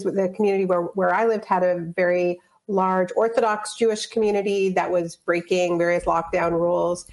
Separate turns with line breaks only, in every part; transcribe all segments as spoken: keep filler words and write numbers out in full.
the community where, where I lived had a very large Orthodox Jewish community that was breaking various lockdown rules.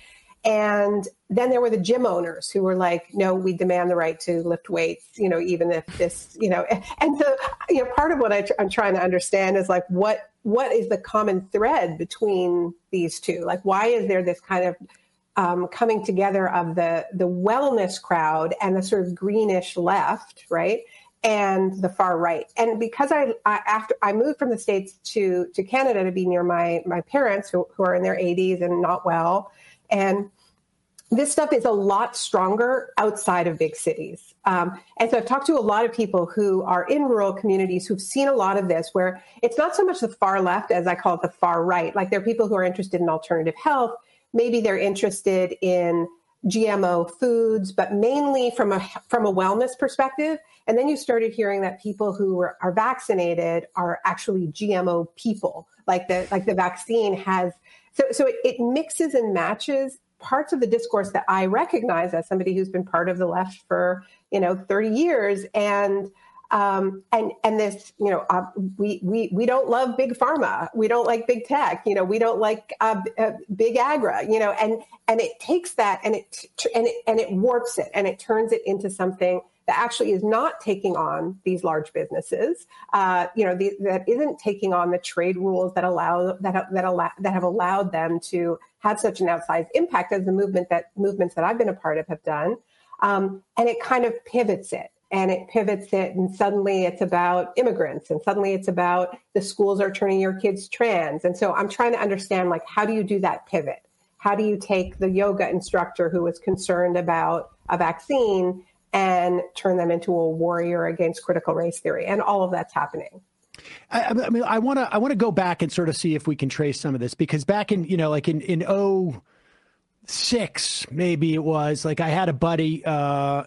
And then there were the gym owners who were like, no, we demand the right to lift weights, you know, even if this, you know, and so, you know, part of what I tr- I'm trying to understand is like, what, what is the common thread between these two? Like, why is there this kind of um, coming together of the, the wellness crowd and the sort of greenish left, right? And the far right. And because I, I after I moved from the States to, to Canada to be near my, my parents who, who are in their eighties and not well. And this stuff is a lot stronger outside of big cities. Um, and so I've talked to a lot of people who are in rural communities who've seen a lot of this, where it's not so much the far left as I call it the far right. Like there are people who are interested in alternative health. Maybe they're interested in G M O foods, but mainly from a from a wellness perspective. And then you started hearing that people who are, are vaccinated are actually G M O people, like the like the vaccine has. So, so it, it mixes and matches parts of the discourse that I recognize as somebody who's been part of the left for, you know, thirty years. And, um, and, and this, you know, uh, we, we, we don't love big pharma. We don't like big tech, you know, we don't like, uh, uh, big agra, you know, and, and it takes that and it, and it, and it warps it and it turns it into something that actually is not taking on these large businesses, uh, you know, the, that isn't taking on the trade rules that allow that have, that allow that have allowed them to have such an outsized impact as the movement that movements that I've been a part of have done, um, and it kind of pivots it and it pivots it, and suddenly it's about immigrants, and suddenly it's about the schools are turning your kids trans, and so I'm trying to understand, like, how do you do that pivot? How do you take the yoga instructor who was concerned about a vaccine and turn them into a warrior against critical race theory? And all of that's happening.
I, I mean, I want to I want to go back and sort of see if we can trace some of this, because back in, you know, like in, in oh six, maybe it was, like I had a buddy, uh,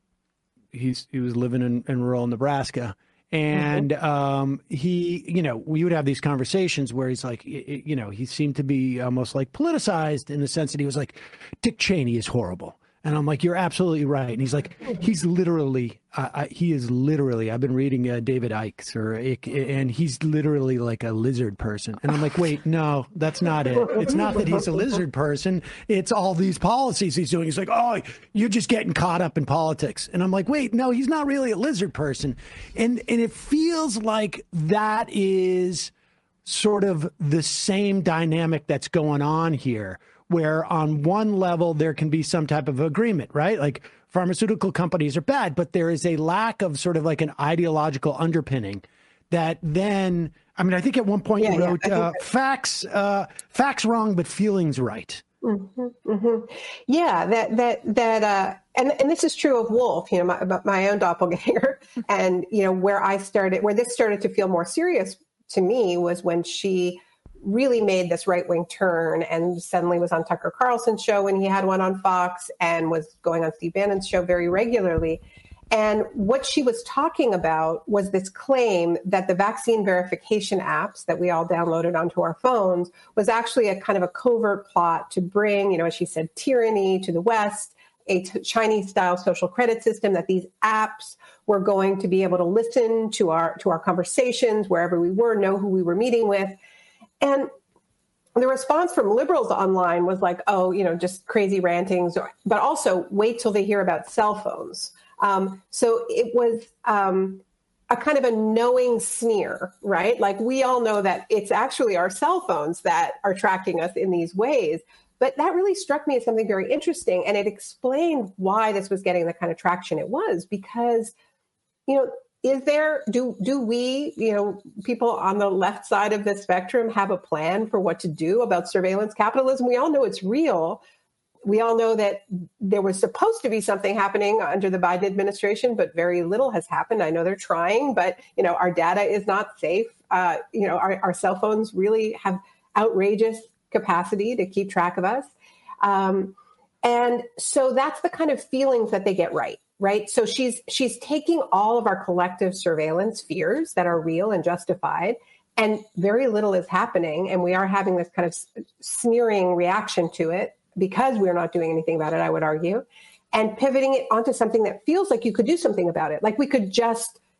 he's, he was living in, in rural Nebraska. And mm-hmm. um, he, you know, we would have these conversations where he's like, you know, he seemed to be almost like politicized in the sense that he was like, Dick Cheney is horrible. And I'm like, you're absolutely right. And he's like, he's literally, uh, I, he is literally, I've been reading uh, David Icke, or, and he's literally like a lizard person. And I'm like, wait, no, that's not it. It's not that he's a lizard person. It's all these policies he's doing. He's like, oh, you're just getting caught up in politics. And I'm like, wait, no, he's not really a lizard person. And, and it feels like that is sort of the same dynamic that's going on here, where on one level there can be some type of agreement, right? Like pharmaceutical companies are bad, but there is a lack of sort of like an ideological underpinning that then, I mean, I think at one point yeah, you wrote yeah, uh, facts, uh, facts wrong, but feelings right.
Mm-hmm, mm-hmm. Yeah, that, that, that, uh, and, and this is true of Wolf, you know, my, my own doppelganger. And, you know, where I started, where this started to feel more serious to me was when she really made this right-wing turn and suddenly was on Tucker Carlson's show when he had one on Fox, and was going on Steve Bannon's show very regularly. And what she was talking about was this claim that the vaccine verification apps that we all downloaded onto our phones was actually a kind of a covert plot to bring, you know, as she said, tyranny to the West, a t- Chinese-style social credit system, that these apps were going to be able to listen to our to our conversations wherever we were, know who we were meeting with. And the response from liberals online was like, oh, you know, just crazy rantings, or, but also wait till they hear about cell phones. Um, so it was um, a kind of a knowing sneer, right? Like, we all know that it's actually our cell phones that are tracking us in these ways. But that really struck me as something very interesting. And it explained why this was getting the kind of traction it was, because, you know, Is there, do do we, you know, people on the left side of the spectrum have a plan for what to do about surveillance capitalism? We all know it's real. We all know that there was supposed to be something happening under the Biden administration, but very little has happened. I know they're trying, but, you know, our data is not safe. Uh, you know, our, our cell phones really have outrageous capacity to keep track of us. Um, and so that's the kind of feelings that they get right. Right. So she's she's taking all of our collective surveillance fears that are real and justified, and very little is happening. And we are having this kind of sneering reaction to it because we're not doing anything about it, I would argue, and pivoting it onto something that feels like you could do something about it. Like, we could just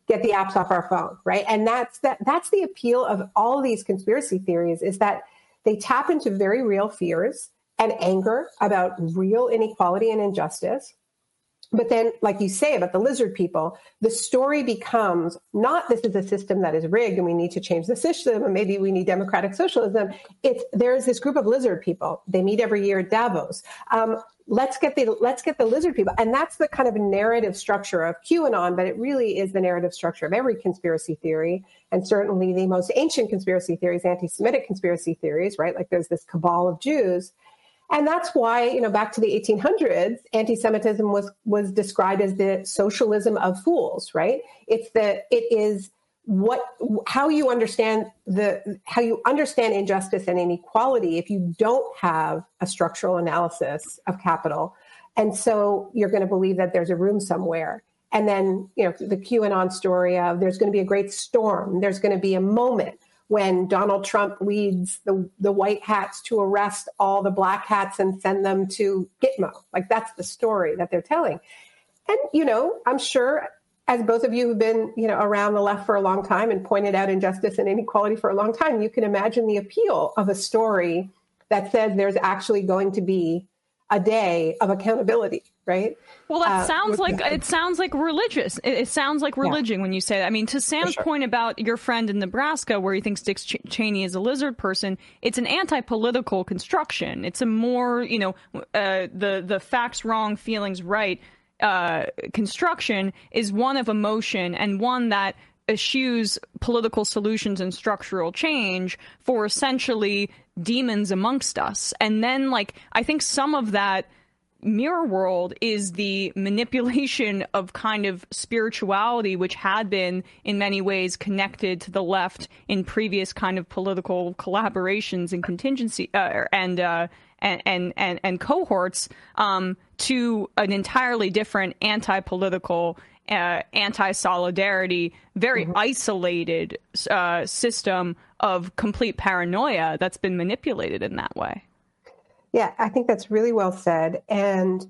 get the apps off our phone, right? And that's that. That's the appeal of all these conspiracy theories, is that they tap into very real fears and anger about real inequality and injustice. But then, like you say about the lizard people, the story becomes not this is a system that is rigged and we need to change the system and maybe we need democratic socialism. It's there's this group of lizard people. They meet every year at Davos. Um, let's get the let's get the lizard people, and that's the kind of narrative structure of QAnon. But it really is the narrative structure of every conspiracy theory, and certainly the most ancient conspiracy theories, anti-Semitic conspiracy theories, right? Like there's this cabal of Jews. And that's why, you know, back to the eighteen hundreds, anti-Semitism was was described as the socialism of fools, right? It's the it is what how you understand the how you understand injustice and inequality if you don't have a structural analysis of capital. And so you're going to believe that there's a room somewhere. And then, you know, the QAnon story of there's going to be a great storm. There's going to be a moment when Donald Trump leads the, the white hats to arrest all the black hats and send them to Gitmo. Like, that's the story that they're telling. And, you know, I'm sure, as both of you have been, you know, around the left for a long time and pointed out injustice and inequality for a long time, you can imagine the appeal of a story that says there's actually going to be a day of accountability, right?
Well, that
uh,
sounds like it sounds like religious. It, it sounds like religion yeah. when you say that. I mean, to Sam's sure. point about your friend in Nebraska, where he thinks Dick Ch- Cheney is a lizard person, it's an anti-political construction. It's a more, you know, uh, the the facts wrong, feelings right uh, construction is one of emotion, and one that eschews political solutions and structural change for essentially demons amongst us. And then, like, I think some of that mirror world is the manipulation of kind of spirituality, which had been in many ways connected to the left in previous kind of political collaborations and contingency uh, and, uh, and and and and cohorts um, to an entirely different anti-political, uh, anti-solidarity, very mm-hmm. isolated uh, system of complete paranoia that's been manipulated in that way.
Yeah, I think that's really well said. And,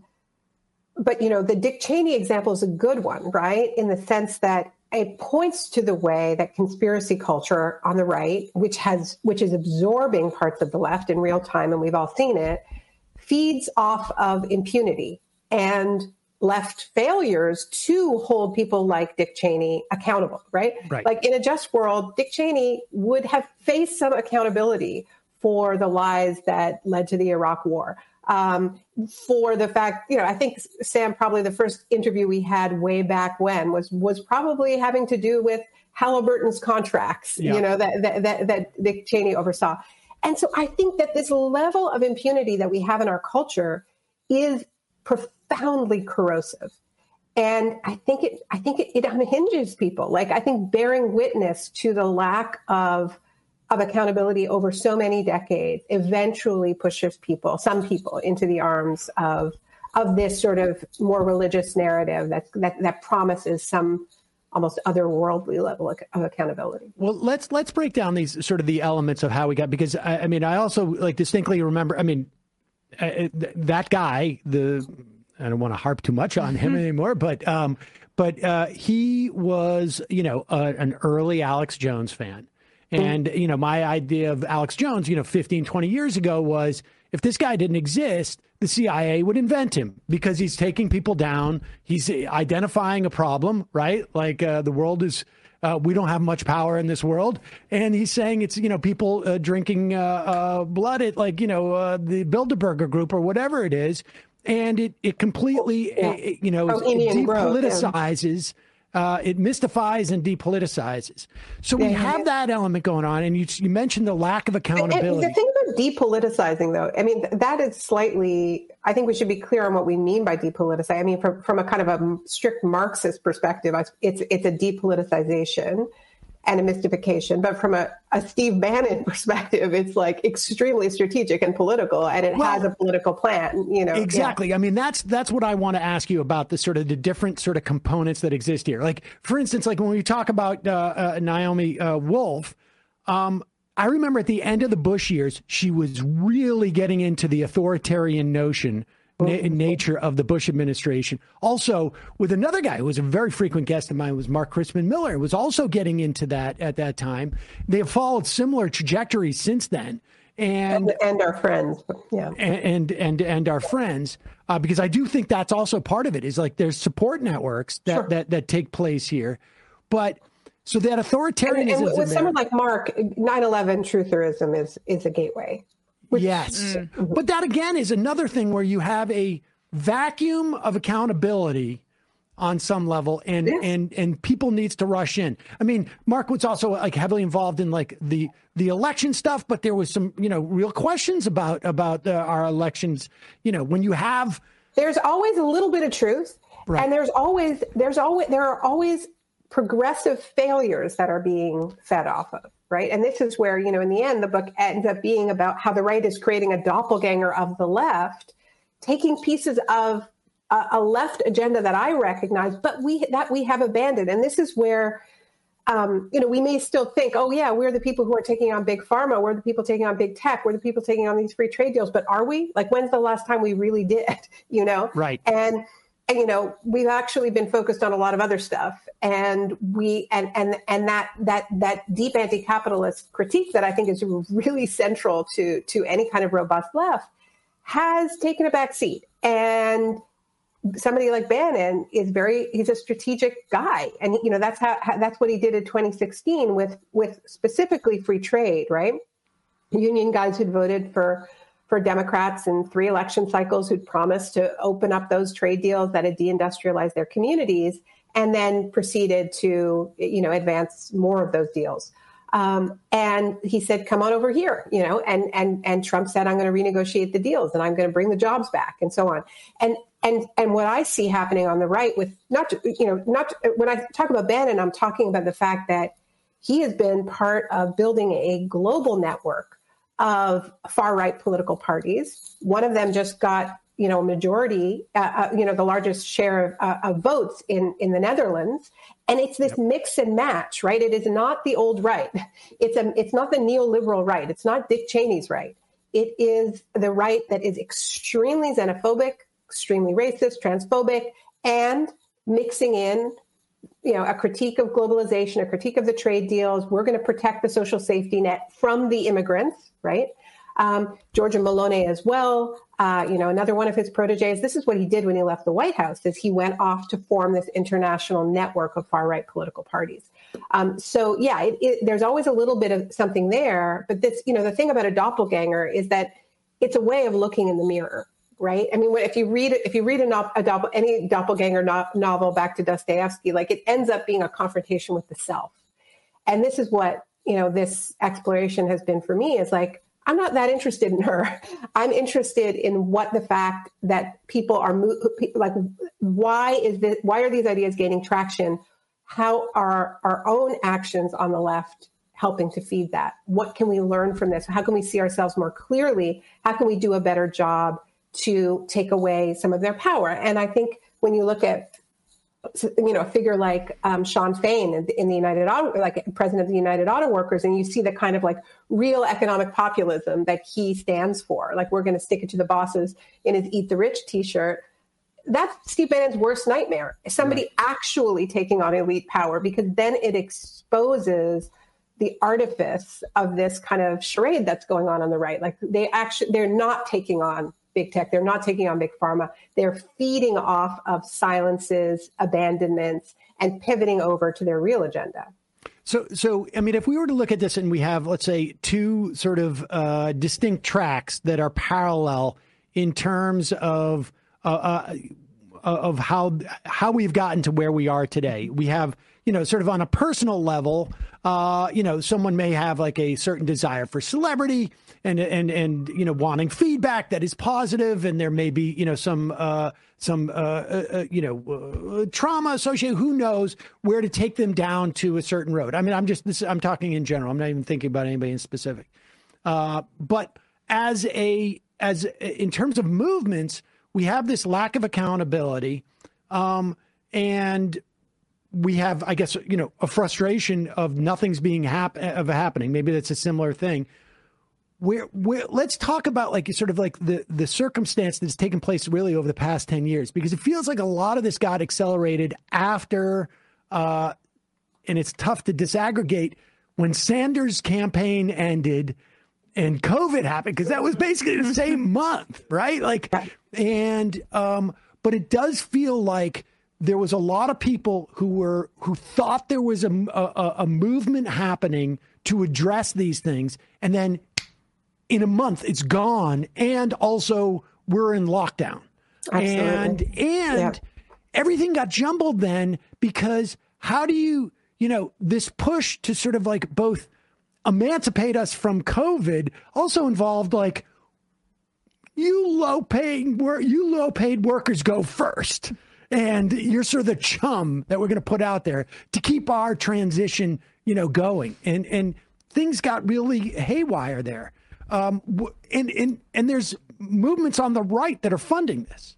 but, you know, the Dick Cheney example is a good one, right? In the sense that it points to the way that conspiracy culture on the right, which has, which is absorbing parts of the left in real time, and we've all seen it, feeds off of impunity and left failures to hold people like Dick Cheney accountable, right?
Right.
Like in a just world, Dick Cheney would have faced some accountability for the lies that led to the Iraq War. Um, for the fact, you know, I think, Sam, probably the first interview we had way back when was was probably having to do with Halliburton's contracts, yeah. you know, that, that, that, that Dick Cheney oversaw. And so I think that this level of impunity that we have in our culture is profoundly corrosive. And I think it, I think it, it unhinges people. Like, I think bearing witness to the lack of of accountability over so many decades eventually pushes people, some people, into the arms of of this sort of more religious narrative that that, that promises some almost otherworldly level of, of accountability.
Well, let's let's break down these sort of the elements of how we got, because I, I mean, I also like distinctly remember, I mean, uh, that guy, the, I don't want to harp too much on him anymore, but um, but uh, he was, you know, uh, an early Alex Jones fan. And, you know, my idea of Alex Jones, you know, fifteen, twenty years ago was, if this guy didn't exist, the C I A would invent him, because he's taking people down. He's identifying a problem, right? Like uh, the world is, uh, we don't have much power in this world. And he's saying it's, you know, people uh, drinking uh, uh, blood at, like, you know, uh, the Bilderberger group or whatever it is. And it, it completely, yeah. uh, you know, oh, it depoliticizes. Yeah. Uh, it mystifies and depoliticizes. So we yeah, have yeah. that element going on. And you, you mentioned the lack of accountability.
And the thing about depoliticizing, though, I mean, that is slightly, I think we should be clear on what we mean by depoliticizing. I mean, from, from a kind of a strict Marxist perspective, it's it's a depoliticization and a mystification. But from a, a Steve Bannon perspective, it's like extremely strategic and political, and it well, has a political plan, you know.
Exactly. Yeah. I mean, that's that's what I want to ask you about, the sort of the different sort of components that exist here. Like, for instance, like when we talk about uh, uh, Naomi uh, Wolf, um, I remember at the end of the Bush years, she was really getting into the authoritarian notion na- nature of the Bush administration. Also, with another guy who was a very frequent guest of mine was Mark Crispin Miller, was also getting into that at that time. They have followed similar trajectories since then. And,
and our friends, yeah,
and and and our friends, uh, because I do think that's also part of it. Is like there's support networks that
sure.
that that take place here, but so that authoritarianism. And,
and with someone like Mark, nine eleven trutherism is is a gateway.
Which, yes, mm-hmm. But that again is another thing where you have a vacuum of accountability on some level, and
yeah.
and and people needs to rush in. I mean, Mark was also like heavily involved in like the the election stuff, but there was some, you know, real questions about about uh, our elections. You know, when you have
there's always a little bit of truth, right. and there's always there's always there are always progressive failures that are being fed off of, right? And this is where, you know, in the end, the book ends up being about how the right is creating a doppelganger of the left, taking pieces of a left agenda that I recognize, but we that we have abandoned. And this is where, um, you know, we may still think, oh, yeah, we're the people who are taking on big pharma. We're the people taking on big tech. We're the people taking on these free trade deals. But are we? Like, when's the last time we really did, you know?
Right.
And, and, you know, we've actually been focused on a lot of other stuff. And we and and and that that that deep anti-capitalist critique that I think is really central to to any kind of robust left has taken a back seat. And somebody like Bannon is very, he's a strategic guy. And, you know, that's how, that's what he did in twenty sixteen with, with specifically free trade, right? Union guys who'd voted for, for Democrats in three election cycles, who'd promised to open up those trade deals that had deindustrialized their communities, and then proceeded to, you know, advance more of those deals. Um, and he said, come on over here, you know, and, and, and Trump said, I'm going to renegotiate the deals and I'm going to bring the jobs back and so on. And, and, and what I see happening on the right with not, you know, not when I talk about Bannon, I'm talking about the fact that he has been part of building a global network of far right political parties. One of them just got, you know, majority, uh, uh, you know, the largest share of, uh, of votes in, in the Netherlands. And it's this yep. mix and match, right? It is not the old right. It's a, it's not the neoliberal right. It's not Dick Cheney's right. It is the right that is extremely xenophobic, extremely racist, transphobic, and mixing in, you know, a critique of globalization, a critique of the trade deals. We're going to protect the social safety net from the immigrants, right? Um, Giorgia Meloni as well, uh, you know, another one of his proteges. This is what he did when he left the White House, is he went off to form this international network of far-right political parties. Um, so, yeah, it, it, there's always a little bit of something there. But this, you know, the thing about a doppelganger is that it's a way of looking in the mirror, right? I mean, if you read if you read a, no, a doppel, any doppelganger no, novel back to Dostoevsky, like it ends up being a confrontation with the self. And this is what, you know, this exploration has been for me, is like, I'm not that interested in her. I'm interested in what the fact that people are like, why is this, why are these ideas gaining traction? How are our own actions on the left helping to feed that? What can we learn from this? How can we see ourselves more clearly? How can we do a better job to take away some of their power? And I think when you look at, you know, a figure like um, Sean Fain in, in the United Auto, like president of the United Auto Workers, and you see the kind of like real economic populism that he stands for, like we're going to stick it to the bosses in his Eat the Rich T-shirt. That's Steve Bannon's worst nightmare. Somebody right. actually taking on elite power, because then it exposes the artifice of this kind of charade that's going on on the right. Like they actually, they're not taking on big tech. They're not taking on big pharma. They're feeding off of silences, abandonments, and pivoting over to their real agenda.
So, so I mean, if we were to look at this and we have, let's say, two sort of uh, distinct tracks that are parallel in terms of uh, uh, of how how we've gotten to where we are today. We have, you know, sort of on a personal level, uh, you know, someone may have like a certain desire for celebrity and and and you know, wanting feedback that is positive, and there may be, you know, some uh, some uh, uh, you know uh, trauma associated. Who knows where to take them down to a certain road? I mean, I'm just this, I'm talking in general. I'm not even thinking about anybody in specific. Uh, but as a as in terms of movements, we have this lack of accountability, um, and we have, I guess, you know, a frustration of nothing's being hap- of happening. Maybe that's a similar thing. Where, where, let's talk about like sort of like the, the circumstance that's taken place really over the past ten years, because it feels like a lot of this got accelerated after, uh, and it's tough to disaggregate, when Sanders' campaign ended and COVID happened, because that was basically the same month, right? Like, and, um, but it does feel like there was a lot of people who were, who thought there was a, a, a movement happening to address these things. And then in a month, it's gone. And also we're in lockdown. Absolutely. And, and yeah. everything got jumbled then, because how do you, you know, this push to sort of like both emancipate us from COVID also involved like, you low paying work, you low paid workers go first. And you're sort of the chum that we're going to put out there to keep our transition, you know, going. And, and things got really haywire there. Um, and, and, and there's movements on the right that are funding this.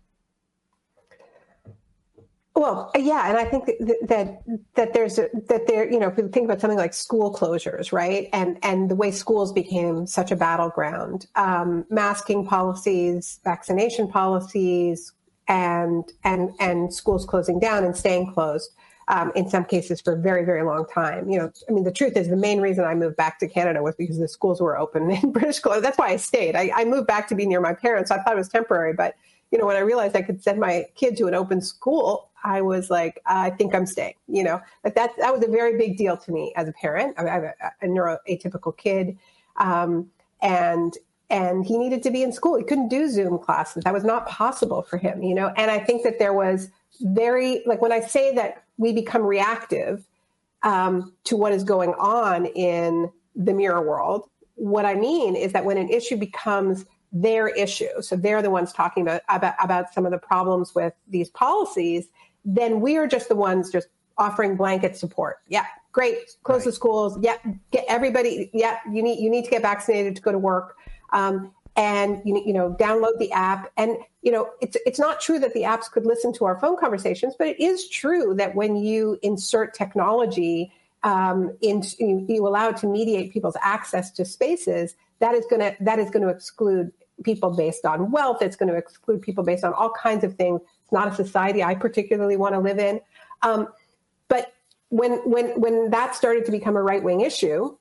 Well, yeah, and I think that that, that there's a, that there, you know, if you think about something like school closures, right, and and the way schools became such a battleground, um, masking policies, vaccination policies, and and and schools closing down and staying closed. Um, in some cases for a very, very long time. You know, I mean, the truth is the main reason I moved back to Canada was because the schools were open in British Columbia. That's why I stayed. I, I moved back to be near my parents. So I thought it was temporary. But, you know, when I realized I could send my kid to an open school, I was like, I think I'm staying, you know. But that, that was a very big deal to me as a parent. I have a, a neuroatypical kid. Um, and and he needed to be in school. He couldn't do Zoom classes. That was not possible for him, you know. And I think that there was very, like when I say that we become reactive um, to what is going on in the mirror world, what I mean is that when an issue becomes their issue, so they're the ones talking about, about, about some of the problems with these policies, then we are just the ones just offering blanket support. Yeah, great. Close right. the schools. Yeah, get everybody. Yeah, you need you need to get vaccinated to go to work. Um, and you you know download the app. And you know it's it's not true that the apps could listen to our phone conversations, but it is true that when you insert technology um, in you, you allow it to mediate people's access to spaces, that is going to that is going to exclude people based on wealth. It's going to exclude people based on all kinds of things. It's not a society I particularly want to live in. Um, but when when when that started to become a right-wing issue,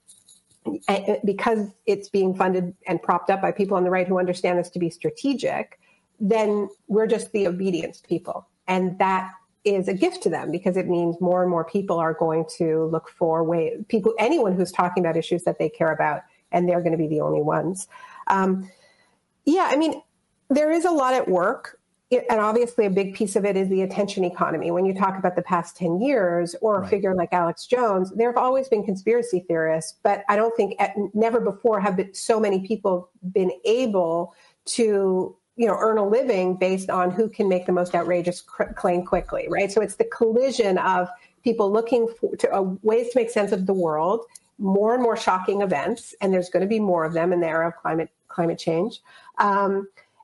because it's being funded and propped up by people on the right who understand this to be strategic, then we're just the obedience people. And that is a gift to them because it means more and more people are going to look for ways, people, anyone who's talking about issues that they care about, and they're going to be the only ones. Um, yeah, I mean, there is a lot at work. It, and obviously a big piece of it is the attention economy. When you talk about the past ten years or a right. figure like Alex Jones, there have always been conspiracy theorists, but I don't think at, never before have been, so many people been able to, you know, earn a living based on who can make the most outrageous cr- claim quickly, right? So it's the collision of people looking for to, uh, ways to make sense of the world, more and more shocking events, and there's going to be more of them in the era of climate climate change, um,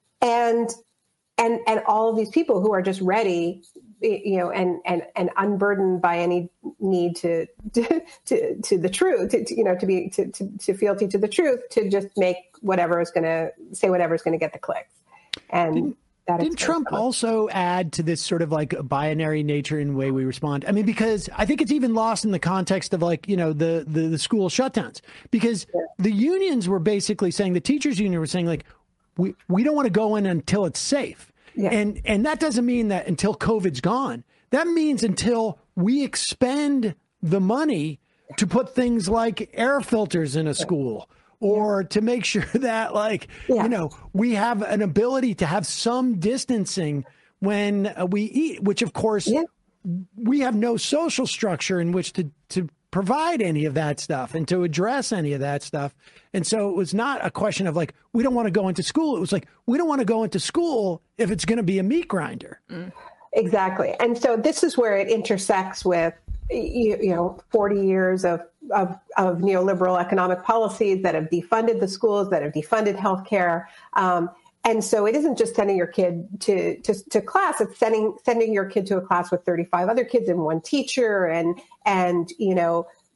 and And and all of these people who are just ready, you know, and and, and unburdened by any need to to to, to the truth, to, to, you know, to be to, to, to fealty to the truth, to just make whatever is going to say whatever is going to get the clicks. And
didn't, that didn't Trump also add to this sort of like binary nature in the way we respond? I mean, because I think it's even lost in the context of like, you know, the the, the school shutdowns, because yeah. the unions were basically saying, the teachers union were saying like, We we don't want to go in until it's safe. Yeah. And and that doesn't mean that until COVID's gone. That means until we expend the money to put things like air filters in a school, or to make sure that, like, yeah. you know, we have an ability to have some distancing when we eat, which, of course, yeah. we have no social structure in which to, to provide any of that stuff and to address any of that stuff. And so it was not a question of like, we don't want to go into school. It was like, we don't want to go into school if it's going to be a meat grinder.
Mm. Exactly. And so this is where it intersects with, you, you know, forty years of, of, of neoliberal economic policies that have defunded the schools, that have defunded healthcare. Um, and so it isn't just sending your kid to, to, to class, it's sending, sending your kid to a class with thirty-five other kids and one teacher, and, and, you know,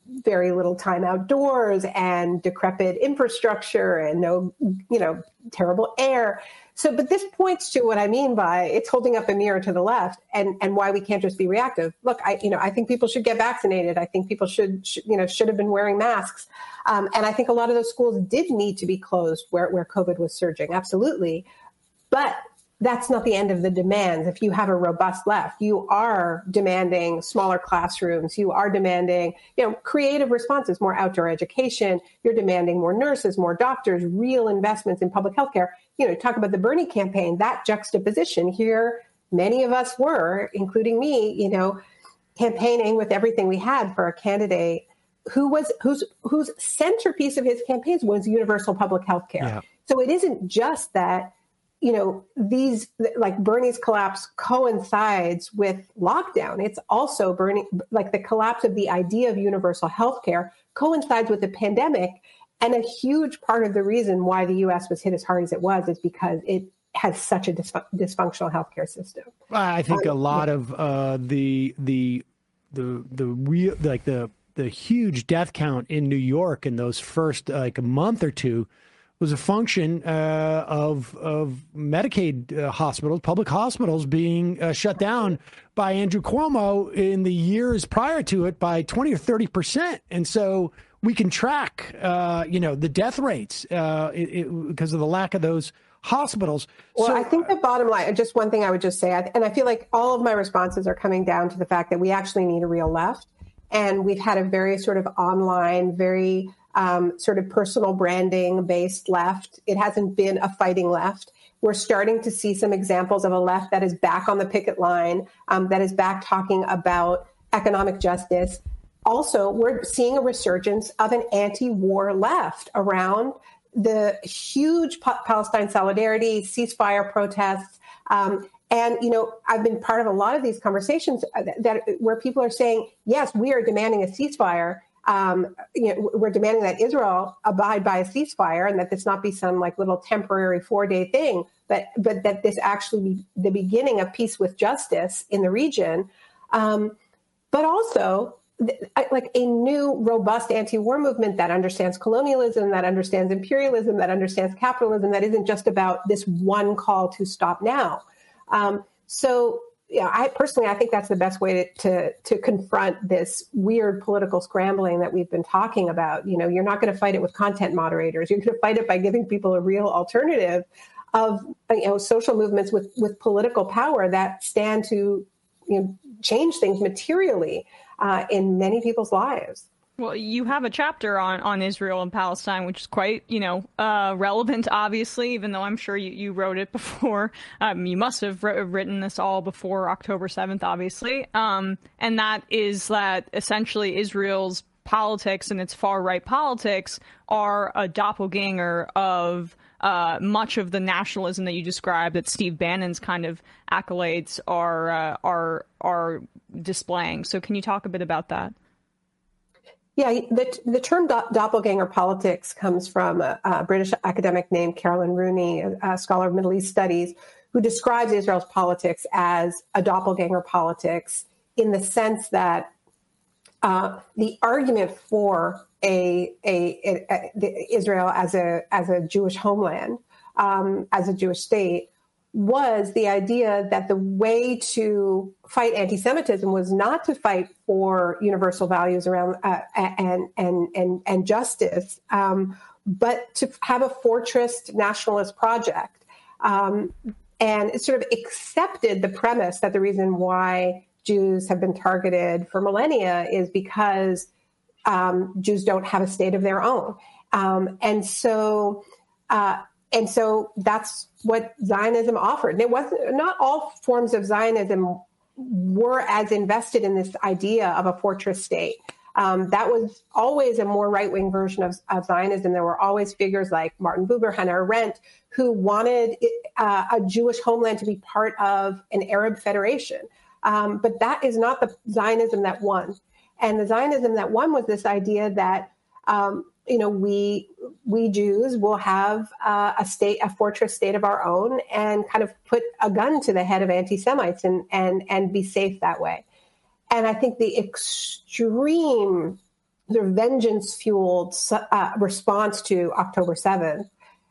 very little time outdoors and decrepit infrastructure and no, you know, terrible air. So, but this points to what I mean by it's holding up a mirror to the left, and, and why we can't just be reactive. Look, I, you know, I think people should get vaccinated. I think people should, should you know, should have been wearing masks. Um, and I think a lot of those schools did need to be closed where, where COVID was surging. Absolutely. But that's not the end of the demands. If you have a robust left, you are demanding smaller classrooms. You are demanding, you know, creative responses, more outdoor education. You're demanding more nurses, more doctors, real investments in public health care. You know, talk about the Bernie campaign, that juxtaposition here. Many of us were, including me, you know, campaigning with everything we had for a candidate who was whose whose centerpiece of his campaigns was universal public health care. Yeah. So it isn't just that, you know, these, like Bernie's collapse coincides with lockdown. It's also Bernie, like the collapse of the idea of universal health care coincides with the pandemic. And a huge part of the reason why the U S was hit as hard as it was is because it has such a dysfun- dysfunctional healthcare system.
I think um, a lot yeah. of uh, the, the, the, the real, like the, the huge death count in New York in those first like a month or two was a function uh, of of Medicaid uh, hospitals, public hospitals being uh, shut down by Andrew Cuomo in the years prior to it by twenty or thirty percent. And so we can track, uh, you know, the death rates uh, it, it, because of the lack of those hospitals.
Well,
so,
I think the bottom line, just one thing I would just say, and I feel like all of my responses are coming down to the fact that we actually need a real left. And we've had a very sort of online, very Um, sort of personal branding based left. It hasn't been a fighting left. We're starting to see some examples of a left that is back on the picket line, um, that is back talking about economic justice. Also, we're seeing a resurgence of an anti-war left around the huge pa- Palestine solidarity, ceasefire protests. Um, and, you know, I've been part of a lot of these conversations that, that where people are saying, yes, we are demanding a ceasefire. Um, you know, we're demanding that Israel abide by a ceasefire and that this not be some like little temporary four day thing, but but that this actually be the beginning of peace with justice in the region. Um, but also th- like a new, robust anti-war movement that understands colonialism, that understands imperialism, that understands capitalism, that isn't just about this one call to stop now. Um, so Yeah, I personally, I think that's the best way to, to to confront this weird political scrambling that we've been talking about. You know, you're not going to fight it with content moderators. You're going to fight it by giving people a real alternative of, you know, social movements with, with political power that stand to, you know, change things materially uh, in many people's lives.
Well, you have a chapter on, on Israel and Palestine, which is quite, you know, uh, relevant, obviously, even though I'm sure you, you wrote it before. Um, you must have written this all before October seventh, obviously. Um, and that is that essentially Israel's politics and its far-right politics are a doppelganger of uh, much of the nationalism that you described that Steve Bannon's kind of accolades are, uh, are, are displaying. So can you talk a bit about that?
Yeah, the, the term do- doppelganger politics comes from a, a British academic named Carolyn Rooney, a, a scholar of Middle East studies, who describes Israel's politics as a doppelganger politics in the sense that uh, the argument for a, a, a, a the Israel as a as a Jewish homeland, um, as a Jewish state, was the idea that the way to fight anti-Semitism was not to fight for universal values around uh, and and and and justice, um, but to have a fortress nationalist project, um, and it sort of accepted the premise that the reason why Jews have been targeted for millennia is because um, Jews don't have a state of their own, um, and so. Uh, And so that's what Zionism offered. And it wasn't, not all forms of Zionism were as invested in this idea of a fortress state. Um, that was always a more right-wing version of, of Zionism. There were always figures like Martin Buber, Hannah Arendt, who wanted uh, a Jewish homeland to be part of an Arab federation. Um, but that is not the Zionism that won. And the Zionism that won was this idea that um, you know, we we Jews will have uh, a state, a fortress state of our own, and kind of put a gun to the head of anti-Semites and and and be safe that way. And I think the extreme sort of vengeance-fueled uh, response to October seventh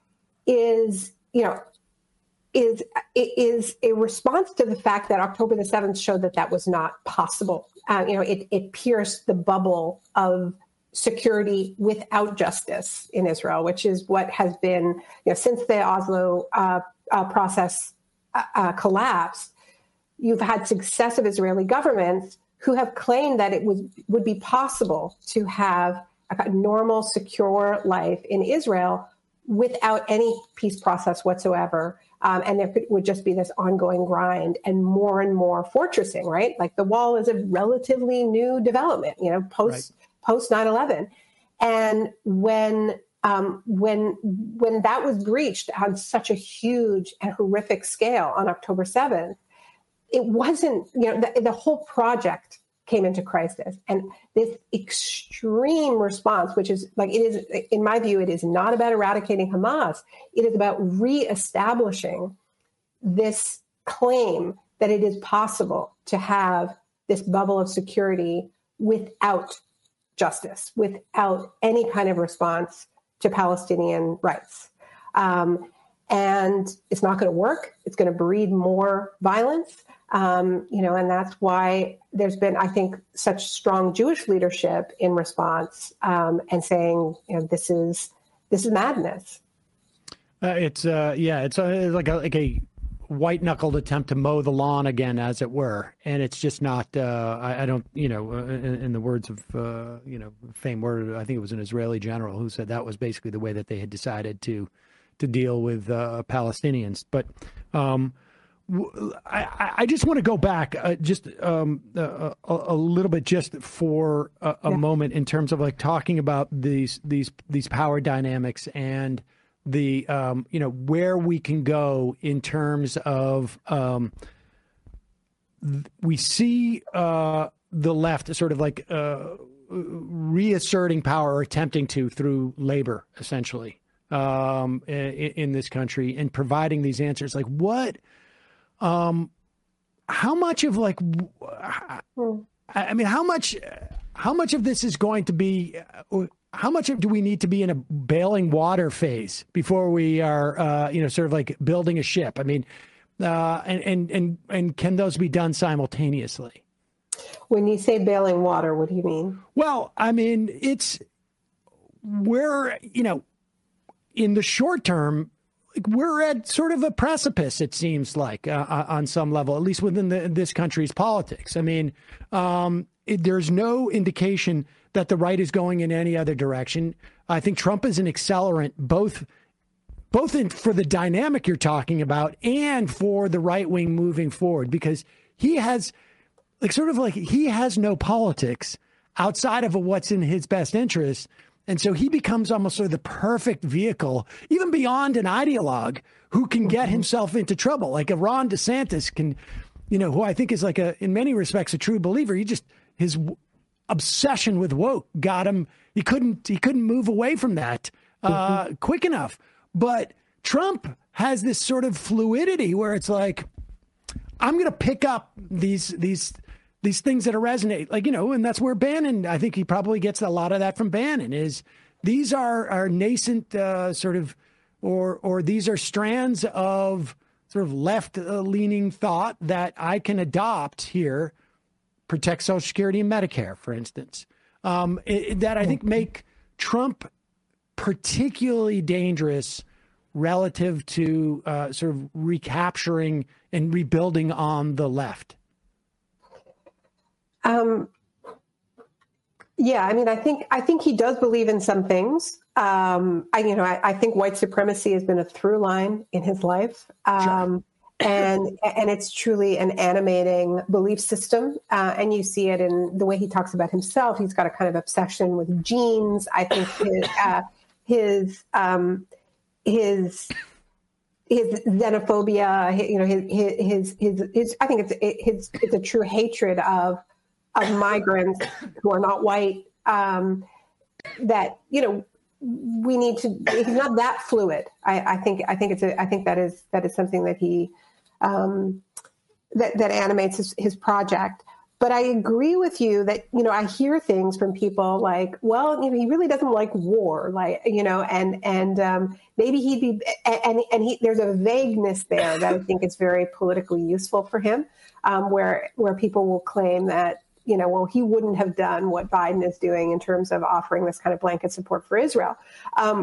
is, you know, is is a response to the fact that October the seventh showed that that was not possible. Uh, you know, it, it pierced the bubble of security without justice in Israel, which is what has been, you know, since the Oslo uh, uh, process uh, uh, collapsed. You've had successive Israeli governments who have claimed that it was would be possible to have a normal, secure life in Israel without any peace process whatsoever. Um, and there could, would just be this ongoing grind and more and more fortressing, right? Like the wall is a relatively new development, you know, post right. post nine eleven. And when um, when when that was breached on such a huge and horrific scale on October seventh, it wasn't, you know, the, the whole project came into crisis. And this extreme response, which is like, it is, in my view, it is not about eradicating Hamas. It is about reestablishing this claim that it is possible to have this bubble of security without justice, without any kind of response to Palestinian rights. Um, and it's not going to work. It's going to breed more violence. Um, you know, and that's why there's been, I think, such strong Jewish leadership in response um, and saying, you know, this is this is madness.
Uh, it's uh, yeah, it's, uh, it's like a like a white knuckled attempt to mow the lawn again, as it were, and it's just not. Uh, I, I don't, you know, in, in the words of uh, you know, famed word, I think it was an Israeli general who said that was basically the way that they had decided to to deal with uh, Palestinians, but. Um, I, I just want to go back uh, just um, a, a little bit just for a, a yeah. moment in terms of like talking about these these these power dynamics and the um, you know, where we can go in terms of um, th- we see uh, the left sort of like uh, reasserting power or attempting to through labor essentially um, in, in this country and providing these answers like what. Um, how much of like, I mean, how much, how much of this is going to be, how much do we need to be in a bailing water phase before we are, uh, you know, sort of like building a ship? I mean, uh, and, and, and, and can those be done simultaneously?
When you say bailing water, what do you mean?
Well, I mean, it's, we're, you know, in the short term, we're at sort of a precipice, it seems like, uh, on some level, at least within the, this country's politics. I mean, um, it, there's no indication that the right is going in any other direction. I think Trump is an accelerant, both both in, for the dynamic you're talking about and for the right wing moving forward, because he has like sort of like he has no politics outside of what's in his best interest. And so he becomes almost sort of the perfect vehicle, even beyond an ideologue who can get himself into trouble. Like a Ron DeSantis can, you know, who I think is like a, in many respects, a true believer. He just, his w- obsession with woke got him. He couldn't, he couldn't move away from that uh, mm-hmm. quick enough. But Trump has this sort of fluidity where it's like, I'm going to pick up these, these, these things that resonate, like, you know, and that's where Bannon, I think he probably gets a lot of that from Bannon, is these are, are nascent uh, sort of, or or these are strands of sort of left-leaning thought that I can adopt here, protect Social Security and Medicare, for instance, um, it, that I think make Trump particularly dangerous relative to uh, sort of recapturing and rebuilding on the left.
Um, yeah, I mean, I think I think he does believe in some things. Um, I, you know, I, I think white supremacy has been a through line in his life, um, sure. and and it's truly an animating belief system. Uh, and you see it in the way he talks about himself. He's got a kind of obsession with genes. I think his uh, his um, his. his xenophobia, you know, his his his his. I think it's his it's a true hatred of of migrants who are not white. Um, that you know, we need to. He's not that fluid. I, I think. I think it's. A, I think that is that is something that he um, that that animates his, his project. But I agree with you that, you know, I hear things from people like, well, you know, he really doesn't like war, like, you know, and and um, maybe he'd be, and and he, there's a vagueness there that I think is very politically useful for him, um, where where people will claim that, you know, well, he wouldn't have done what Biden is doing in terms of offering this kind of blanket support for Israel. Um,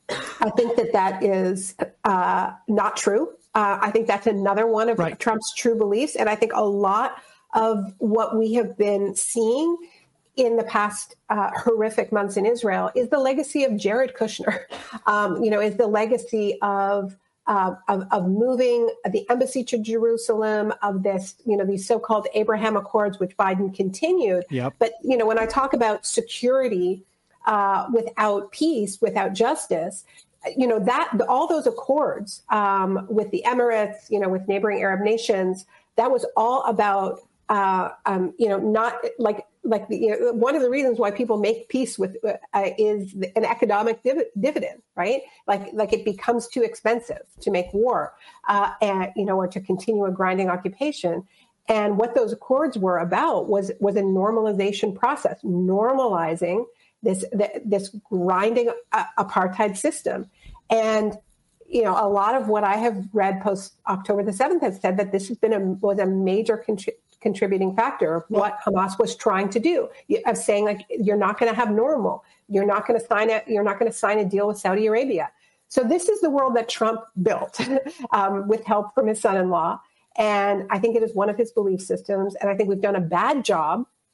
I think that that is uh, not true. Uh, I think that's another one of right. Trump's true beliefs, and I think a lot of what we have been seeing in the past uh, horrific months in Israel is the legacy of Jared Kushner, um, you know, is the legacy of, uh, of of moving the embassy to Jerusalem, of this, you know, these so-called Abraham Accords, which Biden continued.
Yep.
But, you know, when I talk about security uh, without peace, without justice, you know, that all those accords um, with the Emirates, you know, with neighboring Arab nations, that was all about Uh, um, you know, not like like the, you know, one of the reasons why people make peace with uh, is an economic div- dividend, right? Like like it becomes too expensive to make war, uh, and you know, or to continue a grinding occupation. And what those accords were about was was a normalization process, normalizing this this grinding uh, apartheid system. And you know, a lot of what I have read post October the seventh has said that this has been a was a major contributor. contributing factor of what Hamas was trying to do, of saying like, you're not going to have normal, you're not going to sign it, you're not going to sign a deal with Saudi Arabia. So this is the world that Trump built um, with help from his son-in-law. And I think it is one of his belief systems. And I think we've done a bad job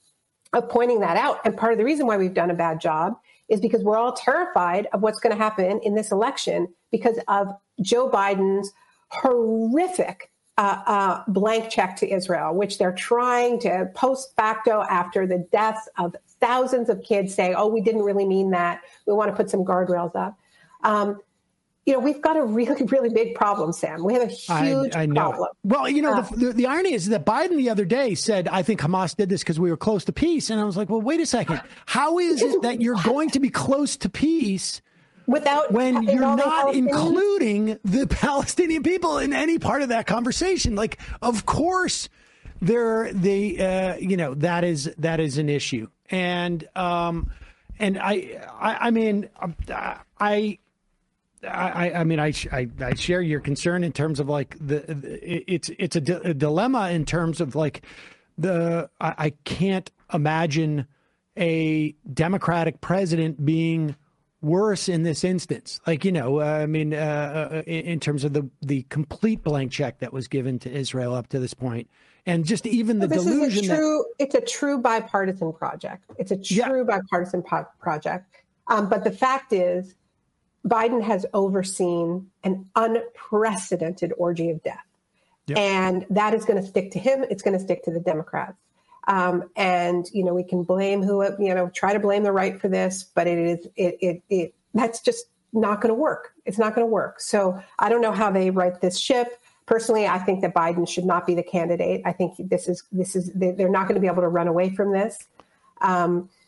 of pointing that out. And part of the reason why we've done a bad job is because we're all terrified of what's going to happen in this election because of Joe Biden's horrific Uh, uh, blank check to Israel, which they're trying to post facto after the deaths of thousands of kids say, oh, we didn't really mean that. We want to put some guardrails up. Um, you know, we've got a really, really big problem, Sam. We have a huge
I, I know.
problem.
Well, you know,
uh,
the, the, the irony is that Biden the other day said, I think Hamas did this because we were close to peace. And I was like, well, wait a second. How is it that you're going to be close to peace
without
when you're not including the Palestinian people in any part of that conversation? Like, of course, they're the uh, you know that is that is an issue, and um, and I I, I mean I. I, I mean, I, I I share your concern in terms of like the, the it's it's a, di- a dilemma in terms of like the I, I can't imagine a Democratic president being worse in this instance. Like, you know, uh, I mean, uh, in, in terms of the, the complete blank check that was given to Israel up to this point. And just even the
well, this
delusion
is a true,
that...
it's a true bipartisan project. It's a true yeah. bipartisan po- project. Um, but the fact is, Biden has overseen an unprecedented orgy of death. Yep. And that is going to stick to him. It's going to stick to the Democrats. Um, and, you know, we can blame who, you know, try to blame the right for this, but it is, it, it, it that's just not going to work. It's not going to work. So I don't know how they right this ship. Personally, I think that Biden should not be the candidate. I think this is, this is, they're not going to be able to run away from this. Um,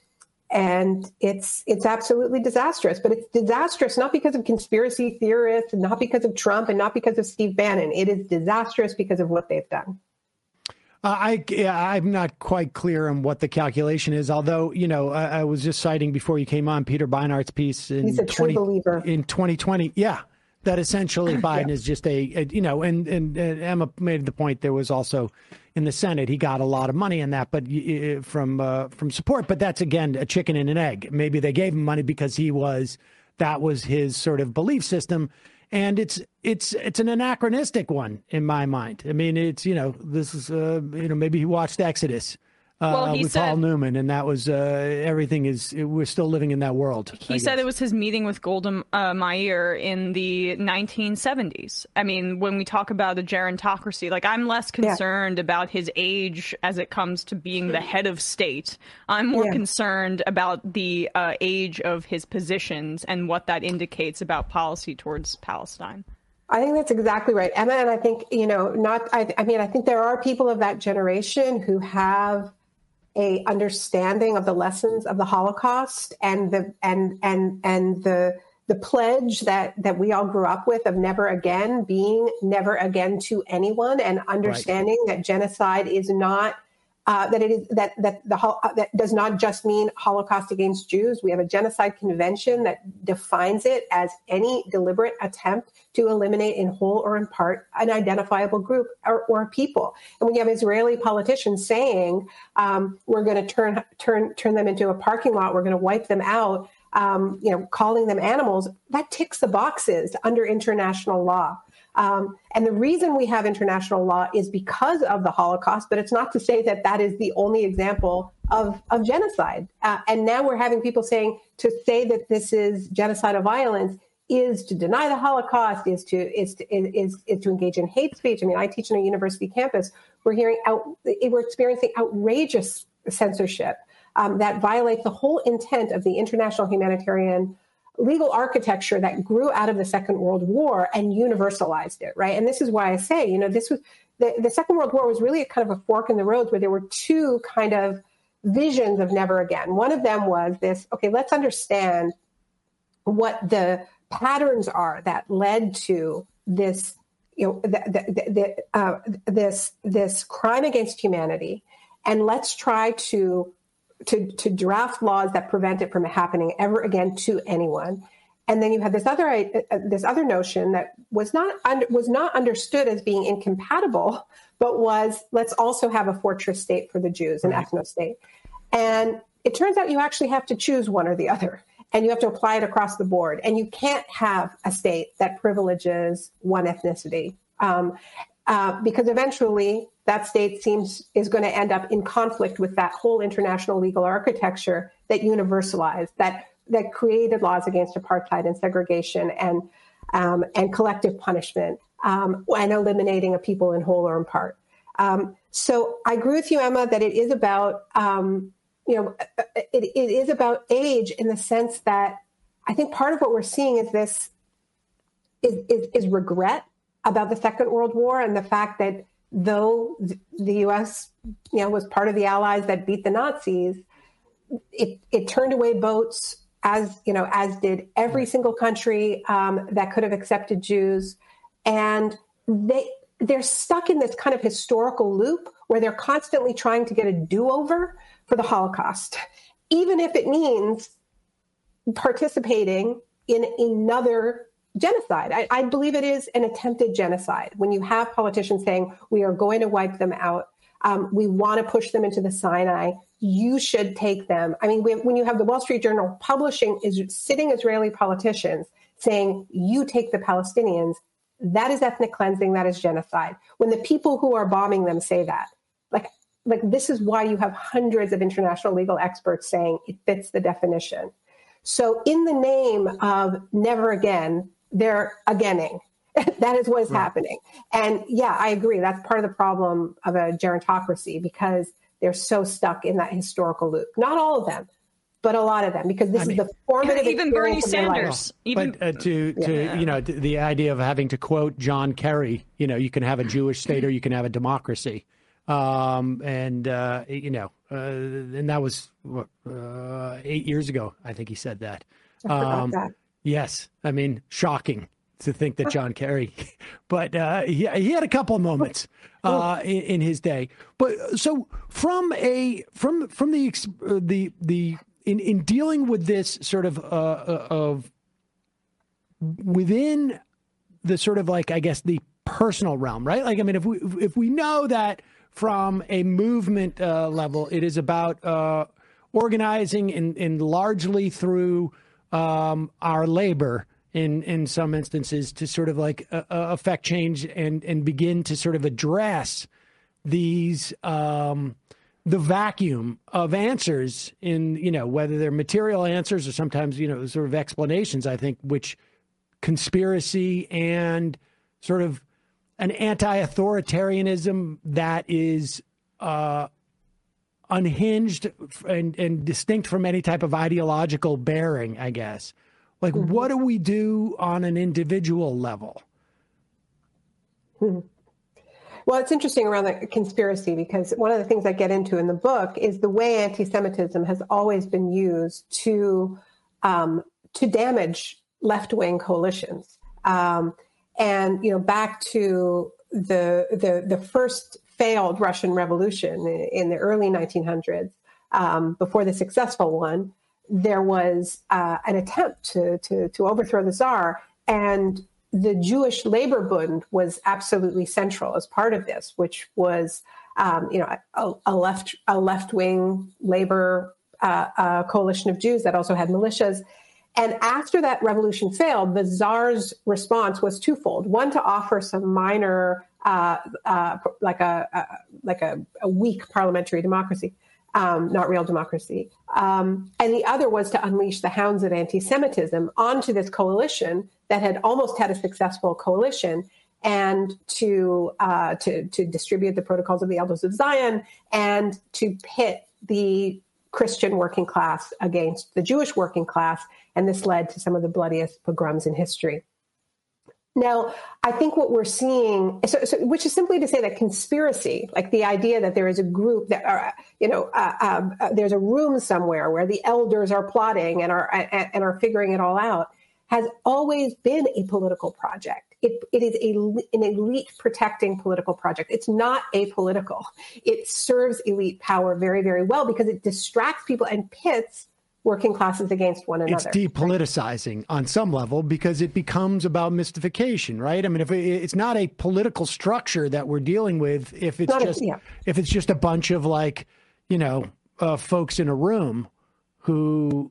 and it's, it's absolutely disastrous, but it's disastrous, not because of conspiracy theorists and not because of Trump and not because of Steve Bannon. It is disastrous because of what they've done.
Uh, I, yeah, I'm not quite clear on what the calculation is, although, you know, I, I was just citing before you came on Peter Beinart's piece in,
He's a true believer.
in twenty twenty. Yeah, that essentially Biden yeah. is just a, a, you know, and, and, and Emma made the point there was also in the Senate, he got a lot of money in that, but uh, from uh, from support. But that's, again, a chicken and an egg. Maybe they gave him money because he was that was his sort of belief system. And it's it's it's an anachronistic one in my mind. I mean, it's, you know, this is, uh, you know, maybe he watched Exodus uh, well, with said, Paul Newman, and that was uh, everything is we're still living in that world.
He said it was his meeting with Golda uh, Meir in the nineteen seventies. I mean, when we talk about the gerontocracy, like I'm less concerned yeah. about his age as it comes to being the head of state. I'm more yeah. concerned about the uh, age of his positions and what that indicates about policy towards Palestine.
I think that's exactly right, Emma. And I think, you know, not, I, I mean, I think there are people of that generation who have a understanding of the lessons of the Holocaust and the, and, and, and the, the pledge that, that we all grew up with of never again being never again to anyone, and understanding right. that genocide is not uh, that it is that that the uh, that does not just mean Holocaust against Jews. We have a genocide convention that defines it as any deliberate attempt to eliminate in whole or in part an identifiable group or, or people. And we have Israeli politicians saying um, we're going to turn turn turn them into a parking lot. We're going to wipe them out. Um, you know, calling them animals. That ticks the boxes under international law. Um, and the reason we have international law is because of the Holocaust, but it's not to say that that is the only example of, of genocide. Uh, and now we're having people saying to say that this is genocidal violence is to deny the Holocaust, is to is to, is, is to engage in hate speech. I mean, I teach on a university campus. We're hearing out, we're experiencing outrageous censorship um, that violates the whole intent of the international humanitarian legal architecture that grew out of the Second World War and universalized it, right? And this is why I say, you know, this was the, the Second World War was really a kind of a fork in the road where there were two kind of visions of never again. One of them was this, okay, let's understand what the patterns are that led to this, you know, the, the, the, uh, this this crime against humanity, and let's try to To, to draft laws that prevent it from happening ever again to anyone. And then you have this other uh, this other notion that was not un- was not understood as being incompatible, but was let's also have a fortress state for the Jews, an right. ethno state. And it turns out you actually have to choose one or the other, and you have to apply it across the board. And you can't have a state that privileges one ethnicity um, uh, because eventually that state seems is going to end up in conflict with that whole international legal architecture that universalized, that that created laws against apartheid and segregation and um, and collective punishment um, and eliminating a people in whole or in part. Um, so I agree with you, Emma, that it is about um, you know it, it is about age in the sense that I think part of what we're seeing is this is is, is regret about the Second World War and the fact that though the U S, you know, was part of the Allies that beat the Nazis, it, it turned away boats, as you know, as did every single country um, that could have accepted Jews, and they they're stuck in this kind of historical loop where they're constantly trying to get a do-over for the Holocaust, even if it means participating in another genocide. I, I believe it is an attempted genocide. When you have politicians saying, we are going to wipe them out, um, we want to push them into the Sinai, you should take them. I mean, when you have the Wall Street Journal publishing is sitting Israeli politicians saying, you take the Palestinians, that is ethnic cleansing, that is genocide. When the people who are bombing them say that, like, like this is why you have hundreds of international legal experts saying it fits the definition. So in the name of never again, they're againing. That is what is right. happening. And yeah, I agree. That's part of the problem of a gerontocracy because they're so stuck in that historical loop. Not all of them, but a lot of them, because this I is mean, the formative
even Bernie Sanders. Even,
but uh, to, to yeah. you know, the idea of having to quote John Kerry, you know, you can have a Jewish state or you can have a democracy. Um, and, uh, you know, uh, and that was what, uh, eight years ago, I think he said that.
I forgot
um,
that.
Yes. I mean, shocking to think that John Kerry, but uh, he, he had a couple of moments uh, in, in his day. But so from a from from the uh, the the in, in dealing with this sort of uh, of within the sort of like, I guess, the personal realm, right? Like, I mean, if we if we know that from a movement uh, level, it is about uh, organizing and, and largely through Um, our labor in, in some instances to sort of like uh, affect change and, and begin to sort of address these, um, the vacuum of answers in, you know, whether they're material answers or sometimes, you know, sort of explanations, I think, which conspiracy and sort of an anti-authoritarianism that is uh, unhinged and, and distinct from any type of ideological bearing, I guess. Like, mm-hmm. what do we do on an individual level?
Hmm. Well, it's interesting around the conspiracy because one of the things I get into in the book is the way anti-Semitism has always been used to um, to damage left-wing coalitions. Um, and, you know, back to the the the first failed Russian Revolution in the early nineteen hundreds, um, before the successful one, there was uh, an attempt to, to, to overthrow the Tsar. And the Jewish Labor Bund was absolutely central as part of this, which was, um, you know, a, a left a left wing labor uh, uh, coalition of Jews that also had militias. And after that revolution failed, the Tsar's response was twofold: one, to offer some minor, uh, uh, like a, a like a, a weak parliamentary democracy. Um, not real democracy. Um, and the other was to unleash the hounds of anti-Semitism onto this coalition that had almost had a successful coalition, and to, uh, to, to distribute the protocols of the Elders of Zion, and to pit the Christian working class against the Jewish working class. And this led to some of the bloodiest pogroms in history. Now, I think what we're seeing, so, so, which is simply to say that conspiracy, like the idea that there is a group that, are, you know, uh, uh, uh, there's a room somewhere where the elders are plotting and are uh, and are figuring it all out, has always been a political project. It, it is a, an elite protecting political project. It's not apolitical. It serves elite power very, very well because it distracts people and pits working classes against one another.
It's depoliticizing right? on some level because it becomes about mystification, right? I mean, if it, it's not a political structure that we're dealing with, if it's not just a, yeah. if it's just a bunch of like, you know, uh, folks in a room who.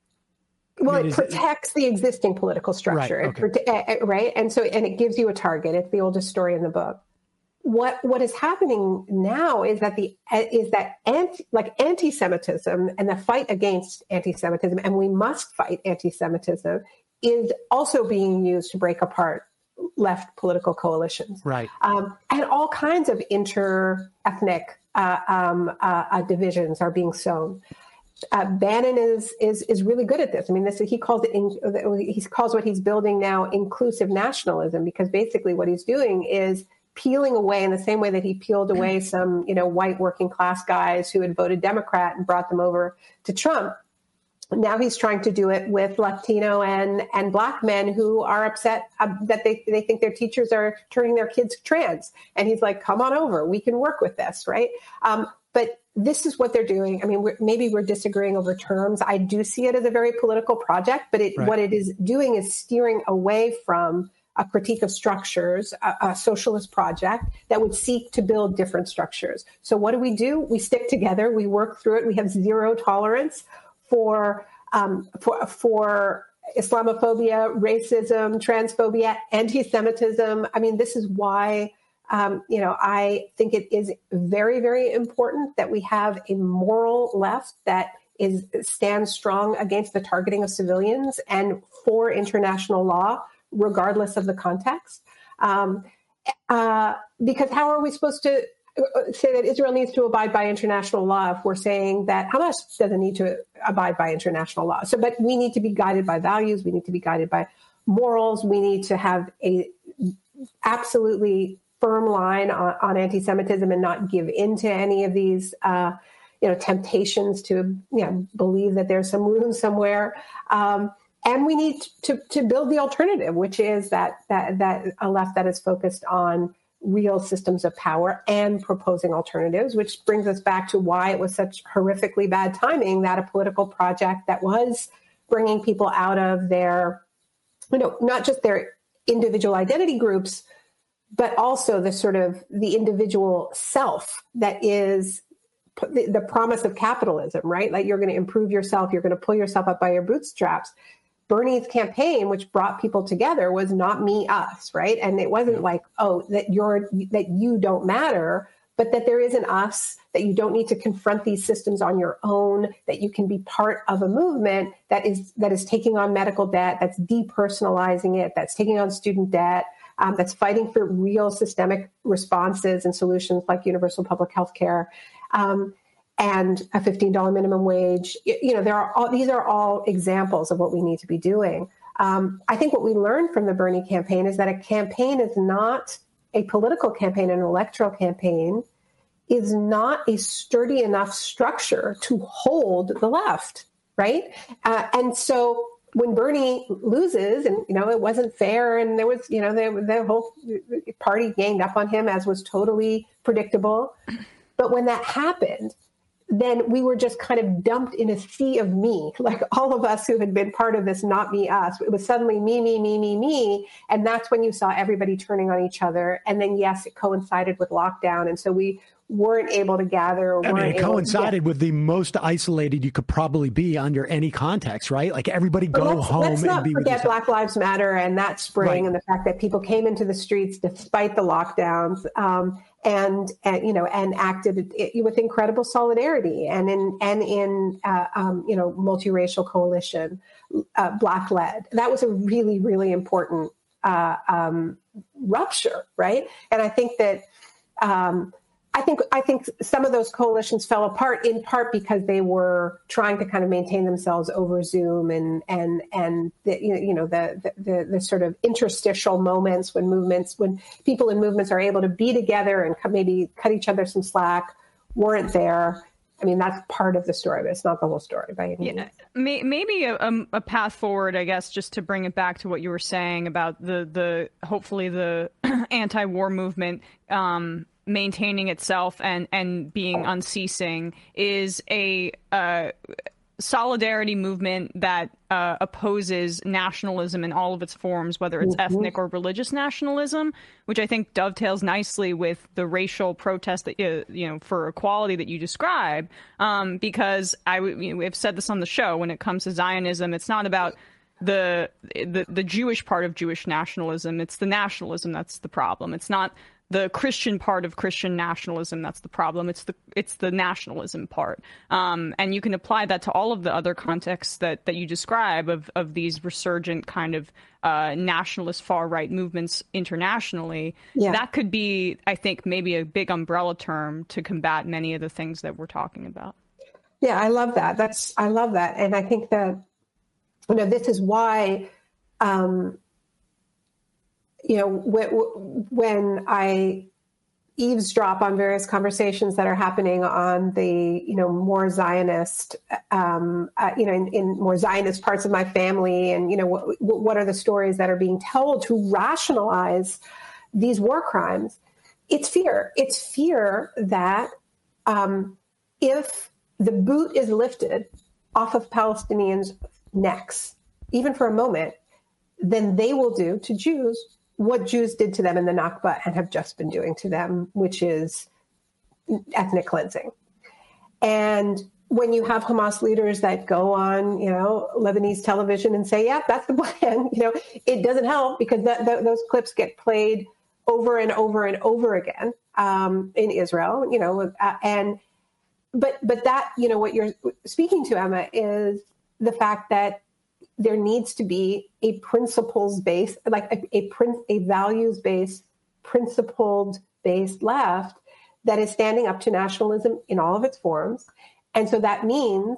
Well,
I mean,
it protects it, the existing political structure,
right, okay.
it, uh, right? And so, and it gives you a target. It's the oldest story in the book. What what is happening now is that the is that anti, like anti-Semitism and the fight against anti-Semitism, and we must fight anti-Semitism, is also being used to break apart left political coalitions,
right?
Um, and all kinds of inter-ethnic uh, um, uh, uh, divisions are being sown. Uh, Bannon is is is really good at this. I mean, this he calls it in, he calls what he's building now inclusive nationalism, because basically what he's doing is peeling away in the same way that he peeled away some, you know, white working class guys who had voted Democrat and brought them over to Trump. Now he's trying to do it with Latino and, and Black men who are upset uh, that they, they think their teachers are turning their kids trans. And he's like, come on over, we can work with this, right? Um, but this is what they're doing. I mean, we're, maybe we're disagreeing over terms. I do see it as a very political project, but it, right. what it is doing is steering away from a critique of structures, a, a socialist project that would seek to build different structures. So what do we do? We stick together. We work through it. We have zero tolerance for um, for, for Islamophobia, racism, transphobia, anti-Semitism. I mean, this is why, um, you know, I think it is very, very important that we have a moral left that is stands strong against the targeting of civilians and for international law, regardless of the context. Um, uh, because how are we supposed to say that Israel needs to abide by international law if we're saying that Hamas doesn't need to abide by international law? So, but we need to be guided by values. We need to be guided by morals. We need to have a absolutely firm line on, on anti-Semitism and not give in to any of these, uh, you know, temptations to, you know, believe that there's some room somewhere. Um, And we need to, to build the alternative, which is that, that that a left that is focused on real systems of power and proposing alternatives, which brings us back to why it was such horrifically bad timing that a political project that was bringing people out of their, you know, not just their individual identity groups, but also the sort of the individual self that is the, the promise of capitalism, right? Like you're going to improve yourself, you're going to pull yourself up by your bootstraps. Bernie's campaign, which brought people together, was not me, us, right? And it wasn't like, oh, that you're that you don't matter, but that there is an us, that you don't need to confront these systems on your own, that you can be part of a movement that is that is taking on medical debt, that's depersonalizing it, that's taking on student debt, um, that's fighting for real systemic responses and solutions like universal public health care. Um, and a fifteen dollars minimum wage. You know, there are all, these are all examples of what we need to be doing. Um, I think what we learned from the Bernie campaign is that a campaign is not a political campaign, an electoral campaign is not a sturdy enough structure to hold the left, right? Uh, and so when Bernie loses, and, you know, it wasn't fair, and there was, you know, the, the whole party ganged up on him, as was totally predictable. But when that happened, then we were just kind of dumped in a sea of me, like all of us who had been part of this not me, us. It was suddenly me, me, me, me, me. And that's when you saw everybody turning on each other. And then, yes, it coincided with lockdown. And so we weren't able to gather. Or
I mean, it coincided
to,
with the most isolated you could probably be under any context, right? Like everybody go
let's,
home.
Let's not
and be
forget Black Lives Matter and that spring, right. And the fact that people came into the streets despite the lockdowns, um, and, and you know, and acted with incredible solidarity, and in and in uh, um, you know, multiracial coalition, uh, Black led. That was a really, really important uh, um, rupture, right? And I think that. Um, I think I think some of those coalitions fell apart in part because they were trying to kind of maintain themselves over Zoom, and and and the, you know the, the the sort of interstitial moments when movements when people in movements are able to be together and maybe cut each other some slack weren't there. I mean, that's part of the story, but it's not the whole story by any means.
Yeah, maybe a, a path forward, I guess, just to bring it back to what you were saying about the the hopefully the anti-war movement. Um, maintaining itself and, and being unceasing is a uh, solidarity movement that uh, opposes nationalism in all of its forms, whether it's mm-hmm. ethnic or religious nationalism, which I think dovetails nicely with the racial protest that you, you know for equality that you describe. Um, because I you know, we've said this on the show, when it comes to Zionism, it's not about the the the Jewish part of Jewish nationalism. It's the nationalism that's the problem. It's not the Christian part of Christian nationalism that's the problem. It's the it's the nationalism part. Um, and you can apply that to all of the other contexts that, that you describe of, of these resurgent kind of uh, nationalist far-right movements internationally. Yeah. That could be, I think, maybe a big umbrella term to combat many of the things that we're talking about.
Yeah, I love that. That's I love that. And I think that, you know, this is why um, you know, when, when I eavesdrop on various conversations that are happening on the, you know, more Zionist, um, uh, you know, in, in more Zionist parts of my family, and, you know, what, what are the stories that are being told to rationalize these war crimes? It's fear. It's fear that um, if the boot is lifted off of Palestinians' necks, even for a moment, then they will do to Jews what Jews did to them in the Nakba and have just been doing to them, which is ethnic cleansing. And when you have Hamas leaders that go on, you know, Lebanese television and say, yeah, that's the plan, you know, it doesn't help, because that, that, those clips get played over and over and over again um, in Israel, you know, uh, and but but that, you know, what you're speaking to, Emma, is the fact that there needs to be a principles-based, like a, a, a values-based, principled-based left that is standing up to nationalism in all of its forms. And so that means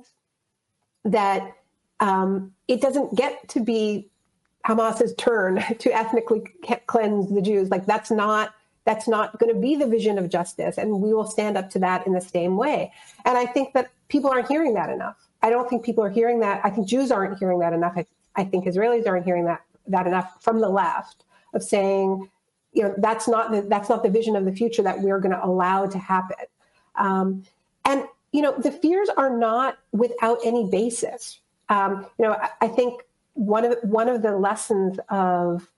that um, it doesn't get to be Hamas's turn to ethnically cleanse the Jews. Like that's not that's not going to be the vision of justice, and we will stand up to that in the same way. And I think that people aren't hearing that enough. I don't think people are hearing that. I think Jews aren't hearing that enough. I, I think Israelis aren't hearing that that enough from the left, of saying, you know, that's not the, that's not the vision of the future that we're going to allow to happen. Um, and you know, the fears are not without any basis. Um, you know, I, I think one of the, one of the lessons of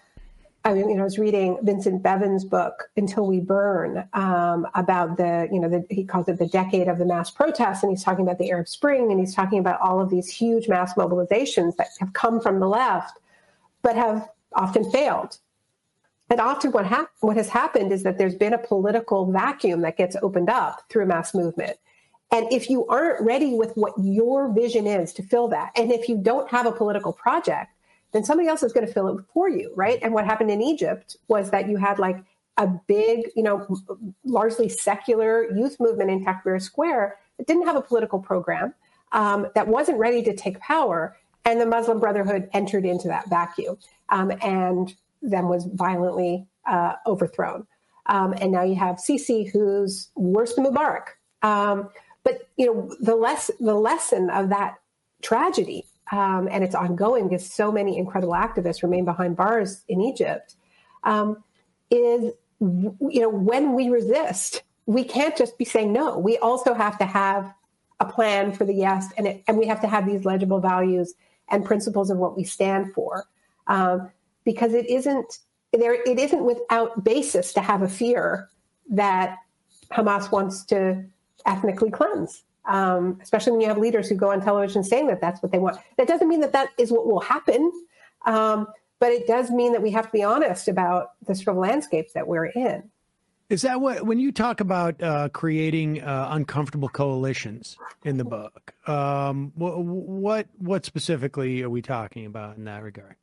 I mean, you know, I was reading Vincent Bevan's book, Until We Burn, um, about the, you know, the, he calls it the decade of the mass protests. And he's talking about the Arab Spring, and he's talking about all of these huge mass mobilizations that have come from the left, but have often failed. And often what, hap- what has happened is that there's been a political vacuum that gets opened up through mass movement. And if you aren't ready with what your vision is to fill that, and if you don't have a political project, then somebody else is going to fill it for you, right? And what happened in Egypt was that you had like a big, you know, largely secular youth movement in Tahrir Square that didn't have a political program, um, that wasn't ready to take power. And the Muslim Brotherhood entered into that vacuum um, and then was violently uh, overthrown. Um, and now you have Sisi, who's worse than Mubarak. Um, but, you know, the less the lesson of that tragedy um, and it's ongoing because so many incredible activists remain behind bars in Egypt, um, is, you know, when we resist, we can't just be saying no. We also have to have a plan for the yes, and it, and we have to have these legible values and principles of what we stand for, um, because it isn't there. It isn't without basis to have a fear that Hamas wants to ethnically cleanse, um, especially when you have leaders who go on television saying that that's what they want. That doesn't mean that that is what will happen, um, but it does mean that we have to be honest about the sort of landscape that we're in.
Is that what, when you talk about uh, creating uh, uncomfortable coalitions in the book, um, what, what what specifically are we talking about in that regard?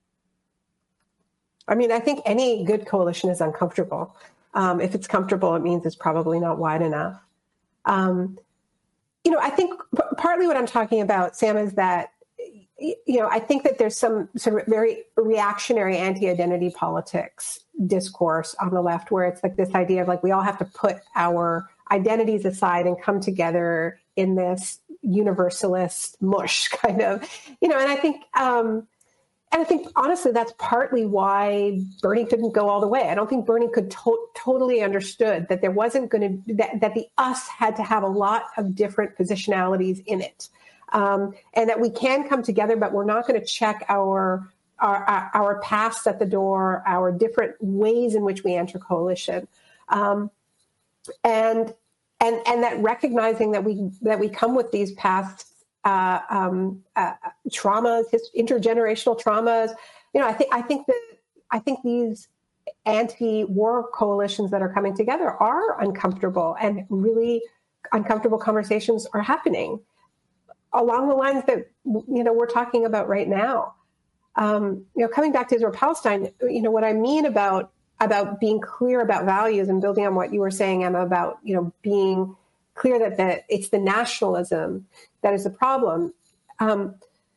I mean, I think any good coalition is uncomfortable. Um, if it's comfortable, it means it's probably not wide enough. Um, you know, I think p- partly what I'm talking about, Sam, is that, you know, I think that there's some sort of very reactionary anti-identity politics discourse on the left, where it's like this idea of like, we all have to put our identities aside and come together in this universalist mush kind of, you know, and I think, um, and I think, honestly, that's partly why Bernie couldn't go all the way. I don't think Bernie could to- totally understood that there wasn't going to, that, that the us had to have a lot of different positionalities in it. Um, and that we can come together, but we're not going to check our, our our past at the door, our different ways in which we enter coalition, um, and and and that recognizing that we that we come with these past uh, um, uh, traumas, intergenerational traumas. You know, I think I think that I think these anti-war coalitions that are coming together are uncomfortable, and really uncomfortable conversations are happening along the lines that, you know, we're talking about right now. Um, you know, coming back to Israel Palestine, you know, what I mean about about being clear about values and building on what you were saying, Emma, about, you know, being clear that the, it's the nationalism that is the problem. Um,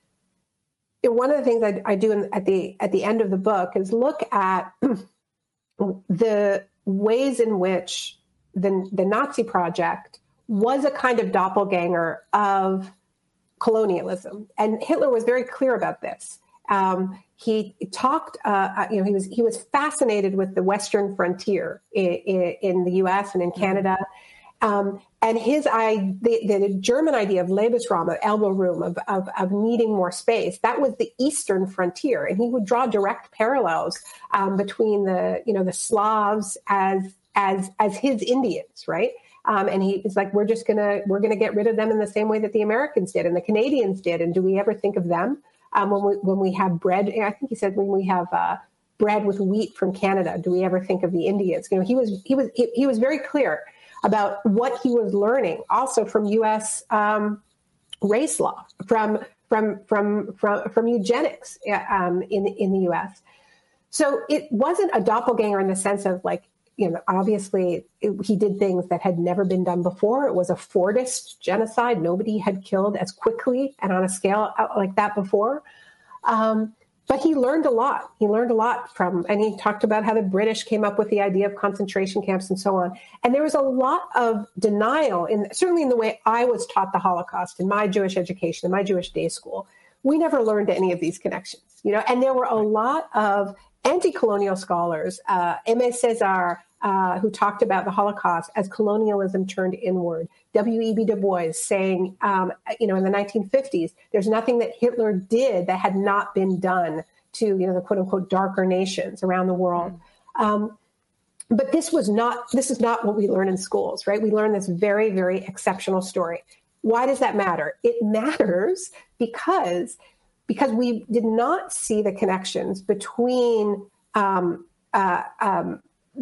one of the things I, I do in, at the at the end of the book is look at the ways in which the the Nazi project was a kind of doppelganger of colonialism, and Hitler was very clear about this. Um, he talked, uh, you know, he was he was fascinated with the Western frontier in, in, in the U S and in Canada, um, and his I the, the German idea of Lebensraum, of elbow room, of, of of needing more space. That was the Eastern frontier, and he would draw direct parallels um, between the you know the Slavs as as as his Indians, right? Um, and he is like, we're just gonna we're gonna get rid of them in the same way that the Americans did and the Canadians did. And do we ever think of them um, when we when we have bread? I think he said when we have uh, bread with wheat from Canada, do we ever think of the Indians? You know, he was he was he, he was very clear about what he was learning, also from U S um, race law, from from from from from eugenics um, in in the U S. So it wasn't a doppelganger in the sense of like, you know, obviously it, he did things that had never been done before. It was a Fordist genocide. Nobody had killed as quickly and on a scale like that before. Um, but he learned a lot. He learned a lot from, and he talked about how the British came up with the idea of concentration camps and so on. And there was a lot of denial, in certainly in the way I was taught the Holocaust in my Jewish education, in my Jewish day school. We never learned any of these connections, you know, and there were a lot of anti-colonial scholars, uh, Aimé Césaire, uh, who talked about the Holocaust as colonialism turned inward. W E B Du Bois saying, um, you know, in the nineteen fifties, there's nothing that Hitler did that had not been done to, you know, the quote unquote darker nations around the world. Mm. Um, but this was not, this is not what we learn in schools, right? We learn this very, very exceptional story. Why does that matter? It matters because because we did not see the connections between um, uh, um,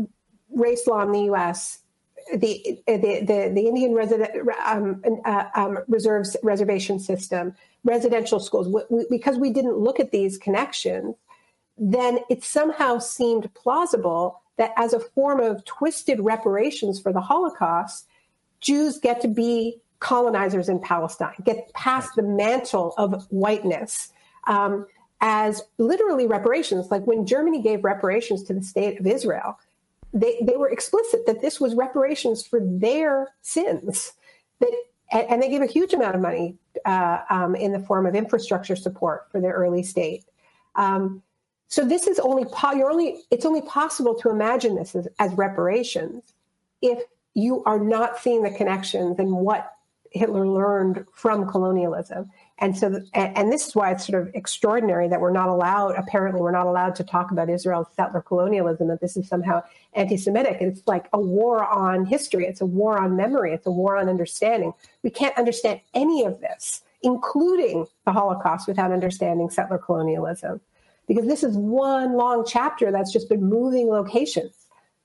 race law in the U S, the the the, the Indian resident um, uh, um, reserves reservation system, residential schools. We, we, because we didn't look at these connections, then it somehow seemed plausible that as a form of twisted reparations for the Holocaust, Jews get to be colonizers in Palestine, get past the mantle of whiteness um, as literally reparations. Like when Germany gave reparations to the state of Israel, they, they were explicit that this was reparations for their sins. That and, and they gave a huge amount of money uh, um, in the form of infrastructure support for the early state. Um, so this is only, po- you're only it's only possible to imagine this as, as reparations if you are not seeing the connections and what Hitler learned from colonialism. And so, the, and, and this is why it's sort of extraordinary that we're not allowed, apparently we're not allowed to talk about Israel's settler colonialism, that this is somehow anti-Semitic. And it's like a war on history. It's a war on memory. It's a war on understanding. We can't understand any of this, including the Holocaust, without understanding settler colonialism. Because this is one long chapter that's just been moving locations.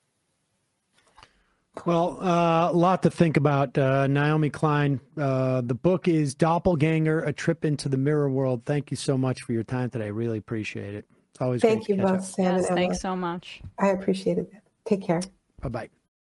Well, uh, a lot to think about. Uh, Naomi Klein, uh, the book is Doppelganger, A Trip into the Mirror World. Thank you so much for your time today. Really appreciate it. It's always
Thank
great
you
to catch
both,
up.
Sam
Yes,
and Emma.
thanks so much.
I appreciated it. Take care.
Bye-bye.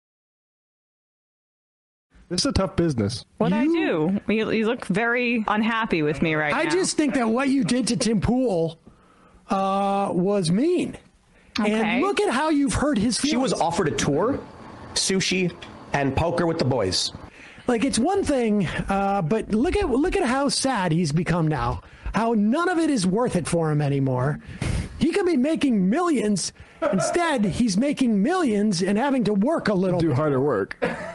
This is a tough business.
What'd I do? You, you look very unhappy with me right
I
now.
just think that what you did to Tim Pool uh, was mean.
Okay.
And look at how you've hurt his feelings.
She was offered a tour, sushi, and poker with the boys.
Like, it's one thing, uh, but look at look at how sad he's become now. How none of it is worth it for him anymore. He could be making millions. Instead, he's making millions and having to work a little.
Do harder work.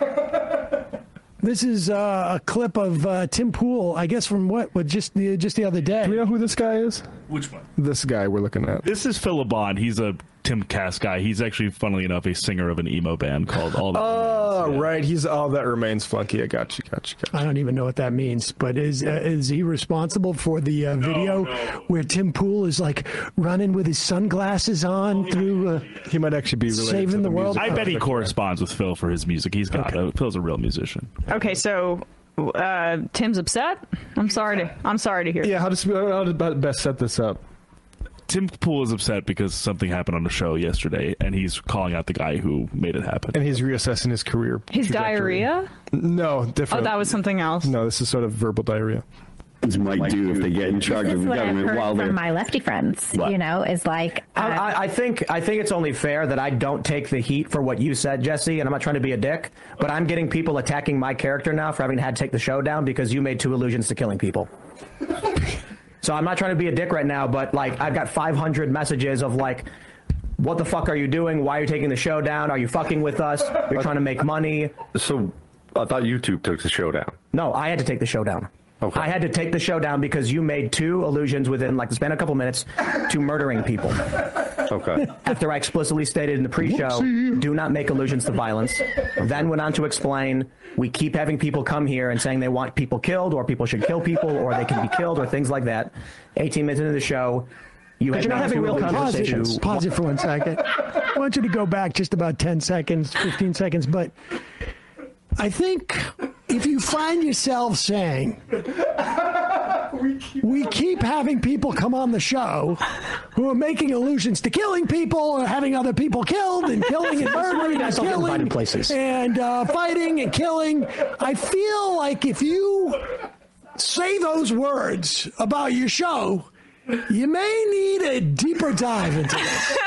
This is uh, a clip of uh, Tim Pool, I guess from what, what just the just the other day.
Do we know who this guy is?
Which one?
This guy we're looking at.
This is Philip Bond. He's a Tim Cass guy. He's actually, funnily enough, a singer of an emo band called All That
Oh,
Remains. Yeah.
right. He's All That Remains flunky. I got you, got you, got you.
I don't even know what that means, but is uh, is he responsible for the uh, video
no.
where Tim Pool is like running with his sunglasses on through uh,
He might actually be related
Saving
to
the world?
I bet he
project.
corresponds with Phil for his music. He's got
Okay.
a, Phil's a real musician.
Okay, so uh, Tim's upset. I'm sorry to. I'm sorry to hear.
Yeah, how does how to best set this up?
Tim Pool is upset because something happened on the show yesterday, and he's calling out the guy who made it happen.
And he's reassessing his career.
His
trajectory.
diarrhea.
No,
Oh,
different.
that was something else.
No, this is sort of verbal diarrhea.
Might do if they get in charge
This
of
is
the
what I've
government
heard
while they're.
from my lefty friends.
What?
You know, is like uh,
I, I, I think I think it's only fair that I don't take the heat for what you said, Jesse, and I'm not trying to be a dick, but I'm getting people attacking my character now for having had to take the show down because you made two allusions to killing people. So I'm not trying to be a dick right now, but like I've got five hundred messages of like, what the fuck are you doing? Why are you taking the show down? Are you fucking with us? You're trying to make money.
So I thought YouTube took the show down.
No, I had to take the show down.
Okay.
I had to take the show down because you made two allusions within like the span of a couple minutes to murdering people.
Okay.
After I explicitly stated in the pre-show, do not make allusions to violence. Then went on to explain, we keep having people come here and saying they want people killed, or people should kill people, or they can be killed, or things like that. eighteen minutes into the show, you had you're not having real
Pause
conversations.
it, pause it for one second. I want you to go back just about ten seconds, fifteen seconds, but I think if you find yourself saying, we keep having people come on the show who are making allusions to killing people or having other people killed and killing and murdering and
don't get invited
killing
places.
and uh, fighting and killing, I feel like if you say those words about your show, you may need a deeper dive into this.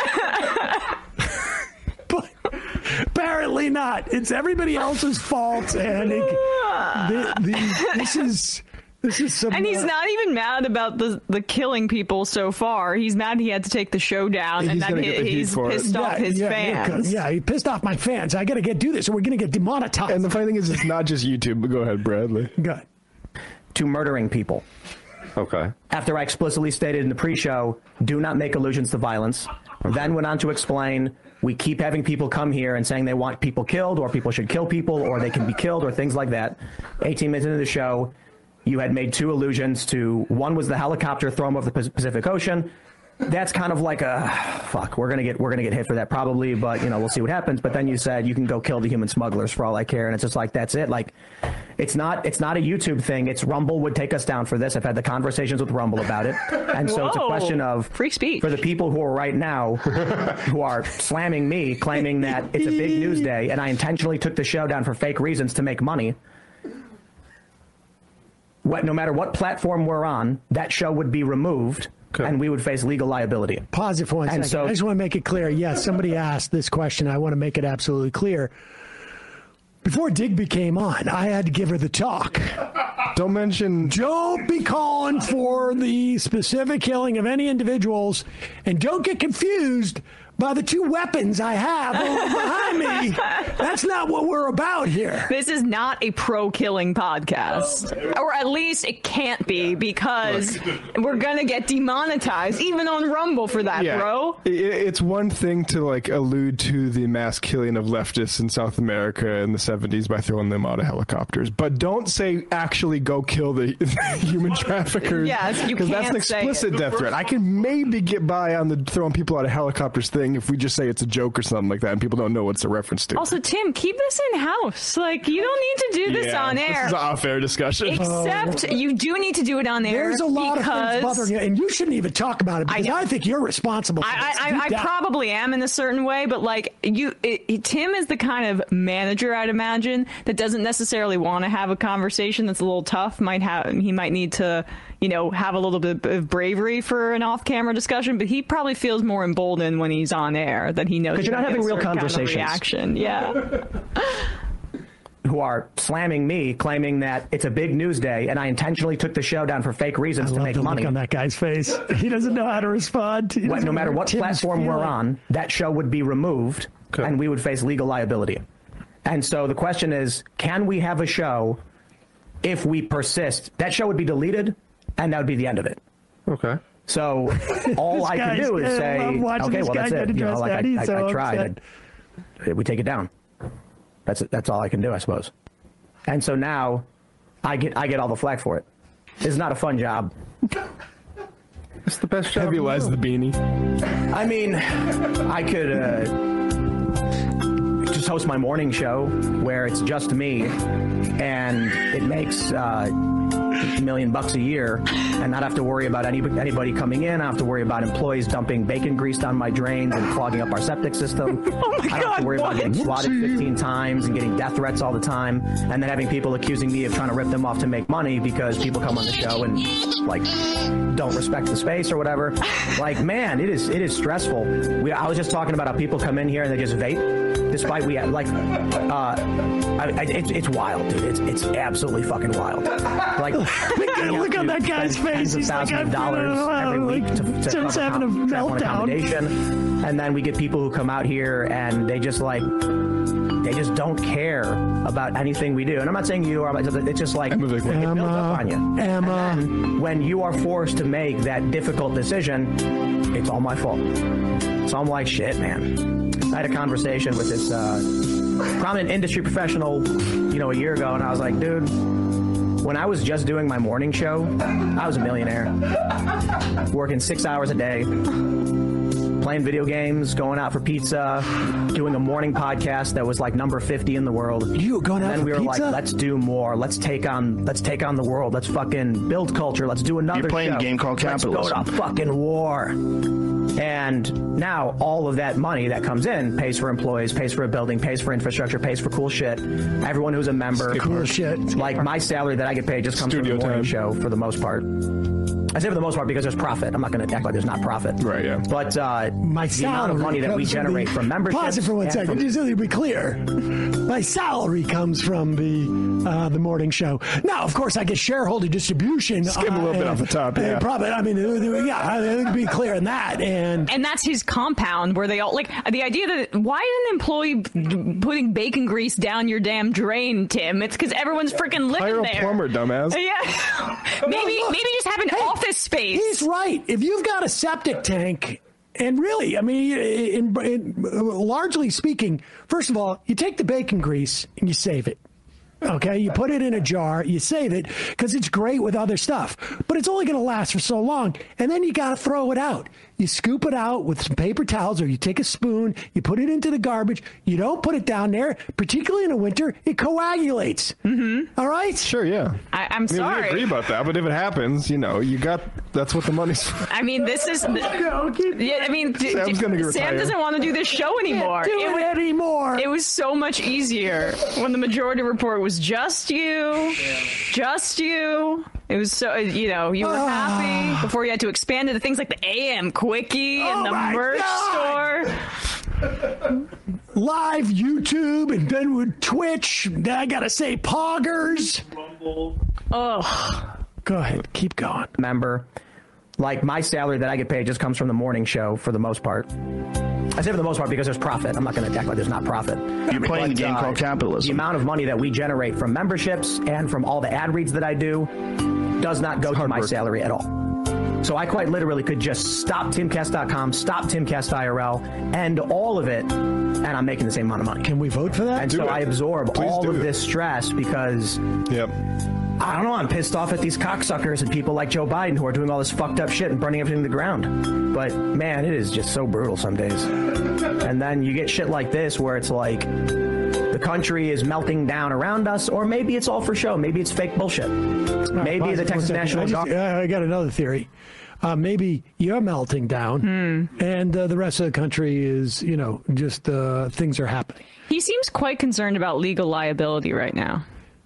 But apparently not. It's everybody else's fault, and it, the, the, this is this is some.
And he's
uh,
not even mad about the the killing people so far. He's mad he had to take the show down, and
He's
that
gonna
he,
get the heat
he's
for it.
pissed off
yeah,
his
yeah, yeah,
fans.
Yeah, he pissed off my fans. I got to get do this, or we're going to get demonetized.
And the funny thing is, it's not just YouTube. But go ahead, Bradley.
Good.
To murdering people.
Okay.
After I explicitly stated in the pre-show, do not make allusions to violence. Then went on to explain, we keep having people come here and saying they want people killed, or people should kill people, or they can be killed, or things like that. eighteen minutes into the show, you had made two allusions to, one was the helicopter thrown over the Pacific Ocean. That's kind of like a, fuck, we're gonna get we're gonna get hit for that probably, but you know, we'll see what happens. But then you said you can go kill the human smugglers for all I care, and it's just like, that's it. Like, it's not it's not a YouTube thing. It's Rumble would take us down for this. I've had the conversations with Rumble about it, and so it's a
Whoa.
question of
Free speech.
for the people who are right now who are slamming me, claiming that it's a big news day, and I intentionally took the show down for fake reasons to make money. What, no matter what platform we're on, that show would be removed,
Okay.
and we would face legal liability.
Pause it for one
And
second.
so-
I just want to make it clear. Yes, somebody asked this question. I want to make it absolutely clear. before Digby came on, I had to give her the talk.
Don't mention.
Don't be calling for the specific killing of any individuals, and don't get confused by the two weapons I have behind me. That's not what we're about here.
This is not a pro-killing podcast. Or at least it can't be, because we're going to get demonetized, even on Rumble for that,
Yeah.
bro.
It, it's one thing to like allude to the mass killing of leftists in South America in the seventies by throwing them out of helicopters, but don't say actually go kill the human traffickers.
Yes, you
because that's an
can't say
explicit
it.
death threat. I can maybe get by on the throwing people out of helicopters thing if we just say it's a joke or something like that, and people don't know what it's a reference to.
Also, Tim, keep this in house. Like, you don't need to do this
Yeah,
on
This
air.
is an off-air discussion.
Except you do need to do it on air.
There's a lot
because
of things bothering you, and you shouldn't even talk about it because
I
I,
know.
think you're responsible for
I,
this.
I,
Deep
I, I
down.
probably am in a certain way, but like you, it, it- Tim is the kind of manager, I'd imagine, that doesn't necessarily want to have a conversation that's a little tough. Might have he might need to, you know, have a little bit of bravery for an off-camera discussion, but he probably feels more emboldened when he's on air that he knows.
Because you're not
gonna
having
get a
real
certain kind of
conversations.
reaction. Yeah.
Who are slamming me, claiming that it's a big news day, and I intentionally took the show down for fake reasons
I
to
love
make
the
money.
look on that guy's face. He doesn't know how to respond. He
What-
doesn't
no matter
know
what
Tim's
platform we're
feeling.
on, that show would be removed,
Okay.
and we would face legal liability. And so the question is, can we have a show if we persist? That show would be deleted, and that would be the end of it.
Okay.
So all I can
guy's-
do is
I
say,
love watching
okay,
this
well,
guy
that's
get
it. You know,
addressed
like
that.
I,
He's
I,
so
I tried.
upset.
And we take it down. That's that's all I can do, I suppose. And so now, I get I get all the flack for it. It's not a fun job.
It's the best job.
Heavy
in the
lies the
world.
beanie.
I mean, I could uh, just host my morning show where it's just me, and it makes uh, a million bucks a year, and not have to worry about any, anybody coming in. I don't have to worry about employees dumping bacon grease down my drains and clogging up our septic system.
Oh my
I don't have
God,
to worry
what?
about getting swatted fifteen times and getting death threats all the time, and then having people accusing me of trying to rip them off to make money because people come on the show and like don't respect the space or whatever. Like, man, it is it is stressful. We, I was just talking about how people come in here and they just vape, despite we like, uh, I, I, it's it's wild, dude. It's it's absolutely fucking wild. Like,
Look on that guy's
spend
face.
tens of
He's like,
thousands of
I
dollars
don't know,
every week
like,
to, to
Tim's
cover
having a
com- travel and
meltdown.
accommodation, and then we get people who come out here and they just like. They just don't care about anything we do. And I'm not saying you are, it's just like, it builds
Emma,
up on you.
Emma.
And then when you are forced to make that difficult decision, it's all my fault. So I'm like, shit, man. I had a conversation with this uh, prominent industry professional, you know, a year ago, and I was like, dude, when I was just doing my morning show, I was a millionaire. Working six hours a day. Playing video games, going out for pizza, doing a morning podcast that was like number fifty in the world.
You were going out
and then
for
we were
pizza?
like, let's do more. Let's take on let's take on the world. Let's fucking build culture. Let's do another
You're playing
show.
a game called
Let's
capitalism.
go to fucking war. And now all of that money that comes in pays for employees, pays for a building, pays for infrastructure, pays for cool shit. Everyone who's a member.
Cool shit.
Like my salary that I get paid just comes
Studio
from the morning
time.
show for the most part. I say for the most part because there's profit. I'm not going to act like there's not profit.
Right, yeah.
But uh,
My
the amount
salary
of money that we
comes from
generate
the,
from memberships.
Pause it for one
and
second,
from-
just so to be clear. My salary comes from the uh, the morning show. Now, of course, I get shareholder distribution.
Skim a little bit
and-
off the top,
and
yeah.
Profit. I mean, uh, yeah, I think to be clear in that. And
And that's his compound where they all like the idea that why is an employee putting bacon grease down your damn drain, Tim? It's because everyone's freaking living
Hire a
there.
plumber, dumbass.
Yeah, maybe
look.
maybe just have an
Hey,
office space.
He's right. If you've got a septic tank, and really, I mean, in, in, largely speaking, first of all, you take the bacon grease and you save it. Okay, you put it in a jar, you save it because it's great with other stuff, but it's only going to last for so long, and then you got to throw it out. You scoop it out with some paper towels, or you take a spoon, you put it into the garbage. You don't put it down there, particularly in the winter. It coagulates. Mm-hmm. All right.
Sure, yeah.
I, I'm
I mean,
sorry.
we agree about that, but if it happens, you know, you got that's what the money's for.
I mean, this is. Yeah, I mean, d-
Sam's
d-
gonna retire.
Sam doesn't want to do this show anymore.
Do
It
it,
was-
anymore.
It was so much easier when the Majority Report was just you, just you. It was so, you know, you were
Ah.
happy before you had to expand into things like the A M Quickie and
Oh
the
my
merch
God.
store.
live YouTube and then with Twitch. I gotta say, poggers. Oh, go ahead, keep going.
Member, like my salary that I get paid just comes from the morning show for the most part. I say for the most part because there's profit. I'm not going to act like there's not profit.
You're playing but, the game uh, called capitalism.
The amount of money that we generate from memberships and from all the ad reads that I do does not go to my salary at all. So I quite literally could just stop timcast dot com, stop Timcast I R L, end all of it, and I'm making the same amount of money.
Can we vote for that?
And
do
so
it.
I absorb
Please
all of
it.
this stress because...
Yep.
I don't know, I'm pissed off at these cocksuckers and people like Joe Biden who are doing all this fucked up shit and burning everything to the ground. But, man, it is just so brutal some days. And then you get shit like this where it's like the country is melting down around us, or maybe it's all for show. Maybe it's fake bullshit. Maybe
Pause
the
it
Texas
for a second.
National
I, just,
Guard...
uh, I got another theory. Uh, maybe you're melting down,
Hmm.
and uh, the rest of the country is, you know, just uh, things are happening.
He seems quite concerned about legal liability right now.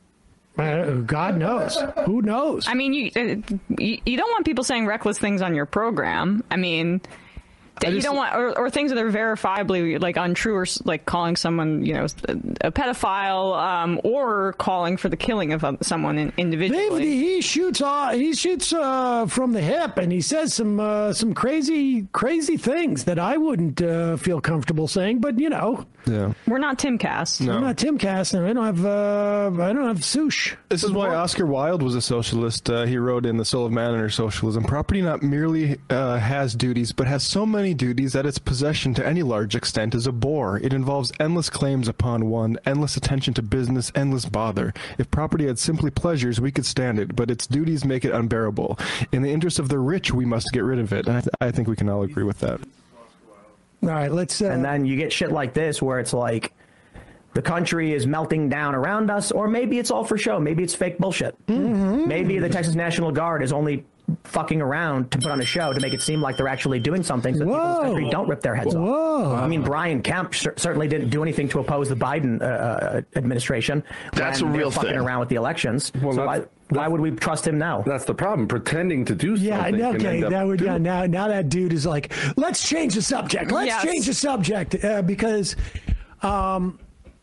Uh, God knows. Who knows?
I mean, you, uh, you you don't want people saying reckless things on your program. I mean,
I
you
just-
don't want, or, or things that are verifiably like untrue, or like calling someone, you know, a pedophile, um, or calling for the killing of someone in, individually.
Dave, he shoots. Uh, he shoots uh, from the hip, and he says some uh, some crazy, crazy things that I wouldn't uh, feel comfortable saying. But you know,
Yeah.
We're not Timcast.
No.
I'm not Timcast, and I don't have. Uh, I don't have Sush.
This is why Oscar Wilde was a socialist. Uh, he wrote in The Soul of Man under Socialism, property not merely uh, has duties, but has so many duties that its possession to any large extent is a bore. It involves endless claims upon one, endless attention to business, endless bother. If property had simply pleasures, we could stand it, but its duties make it unbearable. In the interest of the rich, we must get rid of it. And I, th- I think we can all agree with that.
All right, let's. Uh,
And then you get shit like this where it's like the country is melting down around us, or maybe it's all for show. Maybe it's fake bullshit.
Mm-hmm.
Maybe the Texas National Guard is only fucking around to put on a show to make it seem like they're actually doing something so that people in this country don't rip their heads
Whoa.
off. I mean, Brian Kemp cer- certainly didn't do anything to oppose the Biden uh, uh, administration.
That's
when
a
they're
real
fucking
thing.
around with the elections.
Well,
so
that's-
why, why would we trust him now?
That's the problem. Pretending to do something.
Yeah,
can
okay.
end up
That would, yeah,
doing-
now, now that dude is like, let's change the subject. Let's
Yes.
change the subject uh, because um,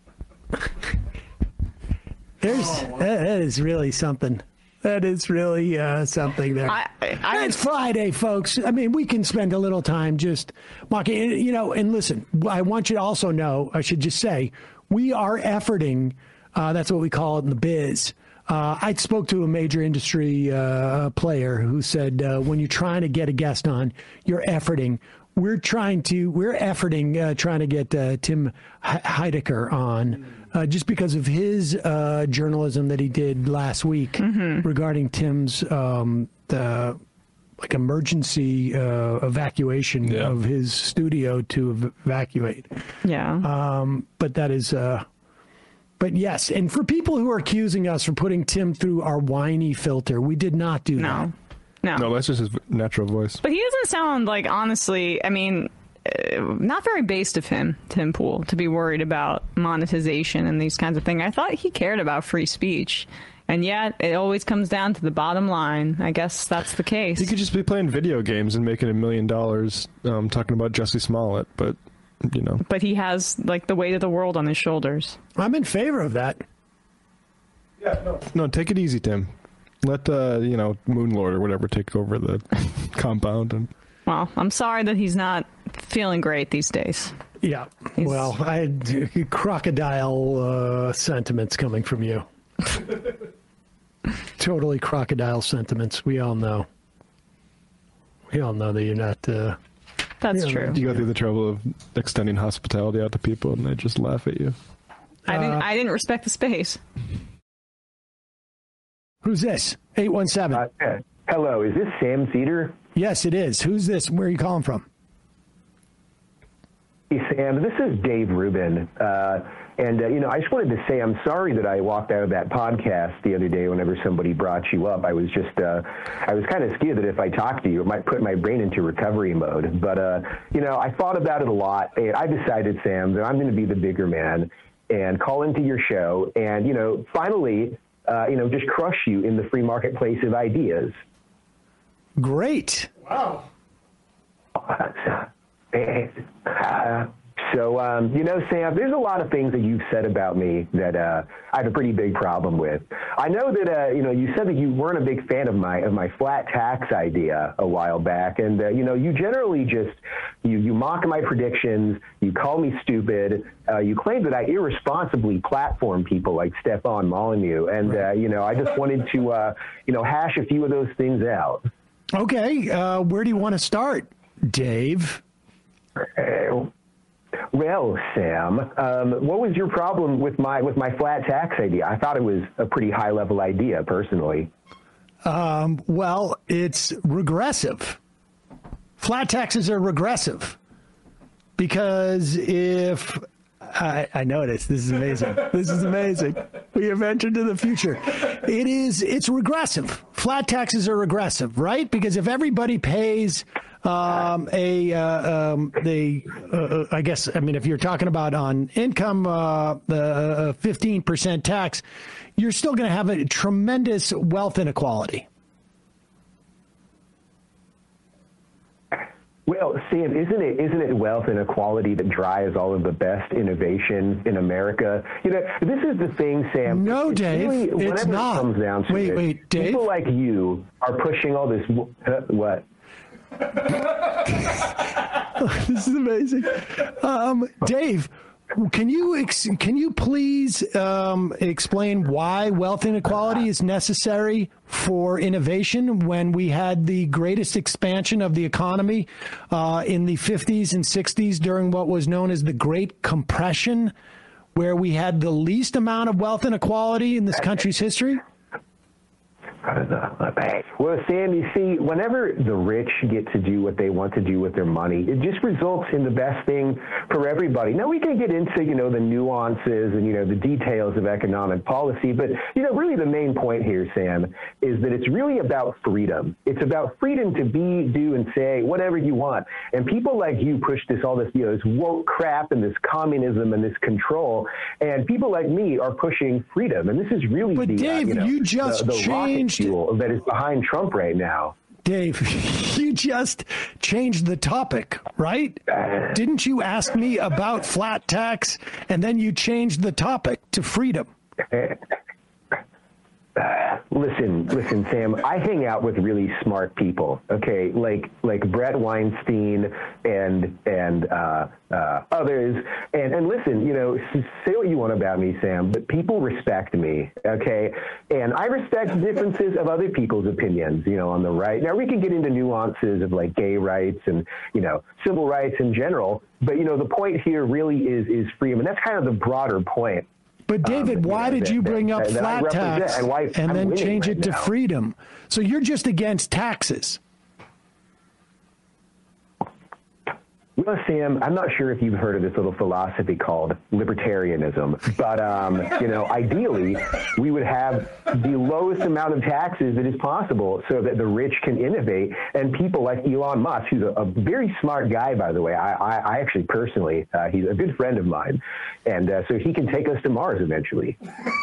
there's that, that is really something. That is really uh, something there.
I- I-
it's Friday, folks. I mean, we can spend a little time just mocking, you know. And listen, I want you to also know. I should just say, we are efforting. Uh, that's what we call it in the biz. Uh, I spoke to a major industry uh, player who said, uh, when you're trying to get a guest on, you're efforting. We're trying to, we're efforting, uh, trying to get uh, Tim Heidecker on uh, just because of his uh, journalism that he did last week regarding Tim's um, the like emergency uh, evacuation
Yeah.
of his studio to ev- evacuate.
Yeah.
Um, but that is, uh, but yes, and for people who are accusing us for putting Tim through our whiny filter, we did not do that.
no. No.
No, that's just his natural voice.
But he doesn't sound like, honestly, I mean, uh, not very based of him, Tim Pool, to be worried about monetization and these kinds of things. I thought he cared about free speech. And yet, it always comes down to the bottom line. I guess that's the case.
He could just be playing video games and making a million dollars um, talking about Jussie Smollett, but, you know.
But he has, like, the weight of the world on his shoulders.
I'm in favor of that.
No, take it easy, Tim. Let, uh, you know, Moonlord or whatever take over the compound. And
Well, I'm sorry that he's not feeling great these days.
Yeah. Well, I had crocodile uh, sentiments coming from you. Totally crocodile sentiments. We all know. We all know that you're not. Uh,
That's
Yeah,
true.
you go through the trouble of extending hospitality out to people, and they just laugh at you.
I didn't.
Uh,
I didn't respect the space.
who's this? eight one seven.
Uh, yeah. Hello, is this Sam Cedar?
Yes, it is. Who's this? Where are you calling from?
Hey, Sam, this is Dave Rubin. Uh, and, uh, you know, I just wanted to say I'm sorry that I walked out of that podcast the other day whenever somebody brought you up. I was just, uh, I was kind of scared that if I talked to you, it might put my brain into recovery mode. But, uh, you know, I thought about it a lot, and I decided, Sam, that I'm going to be the bigger man and call into your show and, you know, finally, uh, you know, just crush you in the free marketplace of ideas.
Great.
Uh, So, um, you know, Sam, there's a lot of things that you've said about me that uh, I have a pretty big problem with. I know that, uh, you know, you said that you weren't a big fan of my of my flat tax idea a while back. And, uh, you know, you generally just, you, you mock my predictions, you call me stupid, uh, you claim that I irresponsibly platform people like Stefan Molyneux. And, uh, you know, I just wanted to, uh, you know, hash a few of those things out.
Okay. Uh, where do you want to start, Dave?
Uh, Well, Sam, um, what was your problem with my with my flat tax idea? I thought it was a pretty high level idea, personally.
Um, well, it's regressive. Flat taxes are regressive because if I, I noticed this is amazing. This is amazing. We have entered to the future. It is. It's regressive. Flat taxes are regressive, right? Because if everybody pays Um, a, uh, um, the, uh, I guess, I mean, if you're talking about on income, uh, the fifteen percent tax, you're still going to have a tremendous wealth inequality.
Well, Sam, isn't it isn't it wealth inequality that drives all of the best innovation in America? You know, this is the thing, Sam.
No,
it's
Dave,
really,
it's not.
It comes down to
wait,
it,
wait, Dave.
People like you are pushing all this. Uh, what?
This is amazing. Um, Dave, can you ex- can you please um, explain why wealth inequality is necessary for innovation when we had the greatest expansion of the economy uh, in the fifties and sixties during what was known as the Great Compression, where we had the least amount of wealth inequality in this country's history?
Well, Sam, you see, whenever the rich get to do what they want to do with their money, it just results in the best thing for everybody. Now, we can get into, you know, the nuances and, you know, the details of economic policy, but, you know, really the main point here, Sam, is that it's really about freedom. It's about freedom to be, do, and say whatever you want. And people like you push this, all this, you know, this woke crap and this communism and this control, and people like me are pushing freedom. And this is really
but
the,
Dave,
uh, you know,
you just
the, the
changed
fuel that is behind Trump right now.
Dave, you just changed the topic, right? Didn't you ask me about flat tax and then you changed the topic to freedom?
Uh, listen, listen, Sam, I hang out with really smart people, okay, like like Brett Weinstein and and uh, uh, others. And, and listen, you know, say what you want about me, Sam, but people respect me, okay? And I respect the differences of other people's opinions, you know, on the right. Now, we can get into nuances of, like, gay rights and, you know, civil rights in general. But, you know, the point here really is, is freedom. And that's kind of the broader point.
But David, um, why you know, did that, you bring up
that,
flat
that
tax
and, why
and then change
right
it to
now.
freedom? So you're just against taxes.
Well, Sam, I'm not sure if you've heard of this little philosophy called libertarianism, but, um, you know, ideally, we would have the lowest amount of taxes that is possible so that the rich can innovate, and people like Elon Musk, who's a, a very smart guy, by the way. I, I, I actually personally, uh, he's a good friend of mine, and uh, so he can take us to Mars eventually.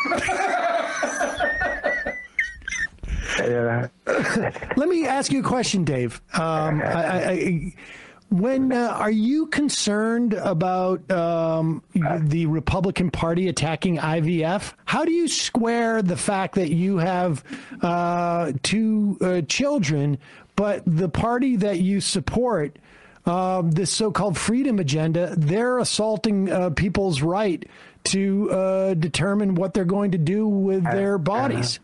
uh,
Let me ask you a question, Dave. Um, I, I, I, When uh, are you concerned about um, the Republican Party attacking I V F? How do you square the fact that you have uh, two uh, children, but the party that you support, uh, this so-called freedom agenda, they're assaulting uh, people's right to uh, determine what they're going to do with their bodies?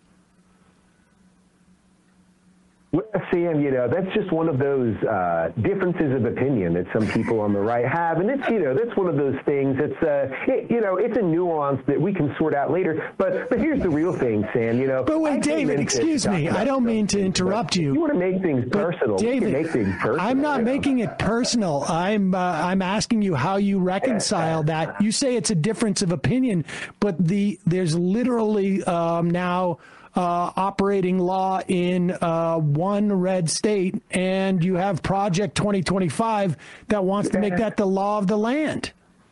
Well, Sam, you know, that's just one of those uh, differences of opinion that some people on the right have. And it's, you know, that's one of those things that's, uh, it, you know, it's a nuance that we can sort out later. But but here's the real thing, Sam, you know.
But wait, David, excuse me. I don't mean to interrupt you.
You want to make things personal.
David,
we can make things personal.
I'm not
you know?
making it personal. I'm, uh, I'm asking you how you reconcile that. You say it's a difference of opinion, but the there's literally um, now Uh, operating law in uh, one red state, and you have Project twenty twenty-five that wants to make that the law of the land.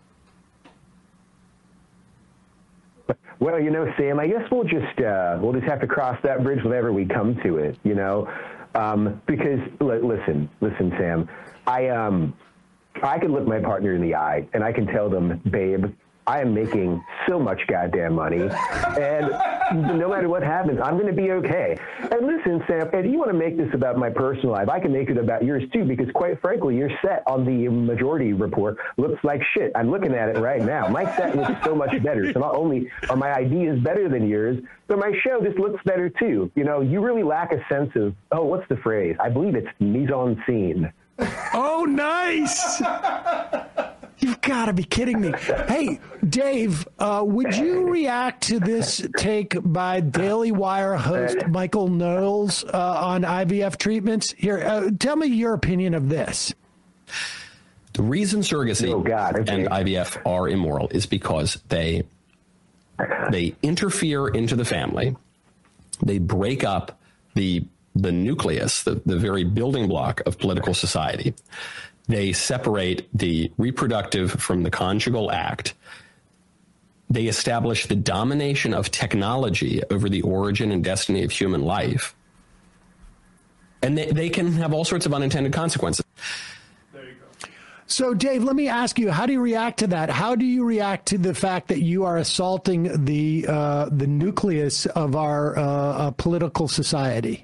Well, you know, Sam, I guess we'll just uh, we'll just have to cross that bridge whenever we come to it. You know, um, because l- listen, listen, Sam, I um. I can look my partner in the eye and I can tell them, babe, I am making so much goddamn money, and no matter what happens, I'm going to be okay. And listen, Sam, if you want to make this about my personal life, I can make it about yours too, because quite frankly, your set on the Majority Report looks like shit. I'm looking at it right now. My set looks so much better. So not only are my ideas better than yours, but my show just looks better too. You know, you really lack a sense of, oh, what's the phrase? I believe it's mise en scene.
Oh, nice. You've got to be kidding me. Hey, Dave, uh, would you react to this take by Daily Wire host Michael Knowles uh, on I V F treatments? Here, uh, tell me your opinion of this.
The reason surrogacy
oh, God, okay.
and I V F are immoral is because they they interfere into the family. They break up the the nucleus, the, the very building block of political society. They separate the reproductive from the conjugal act. They establish the domination of technology over the origin and destiny of human life. And they, they can have all sorts of unintended consequences.
There you go. So, Dave, let me ask you, how do you react to that? How do you react to the fact that you are assaulting the, uh, the nucleus of our uh, uh, political society?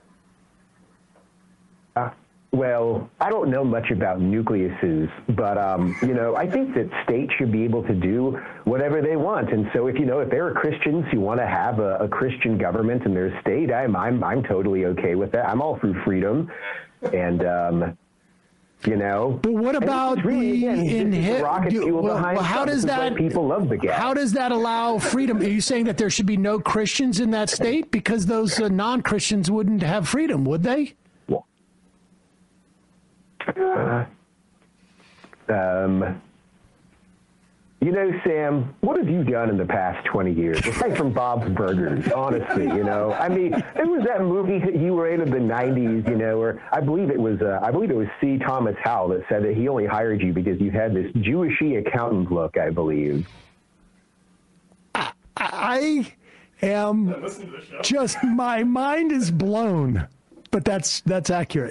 Uh. Well, I don't know much about nucleuses, but, um, you know, I think that states should be able to do whatever they want. And so if, you know, if there are Christians who want to have a, a Christian government in their state, I'm, I'm, I'm totally okay with that. I'm all for freedom. And, um, you know.
But what about
really,
the
again,
inhi-
rocket
do,
fuel
well,
behind
well, how
stuff.
does
This is
that
why people love the guy?
How does that allow freedom? Are you saying that there should be no Christians in that state because those uh, non-Christians wouldn't have freedom, would they?
Uh, um, you know, Sam, what have you done in the past twenty years? Aside from Bob's Burgers, honestly, you know. I mean, there was that movie that you were in in the nineties, you know, where I believe it was, uh, I believe it was C. Thomas Howell that said that he only hired you because you had this Jewishy accountant look, I believe.
I, I am just, my mind is blown, but that's that's accurate.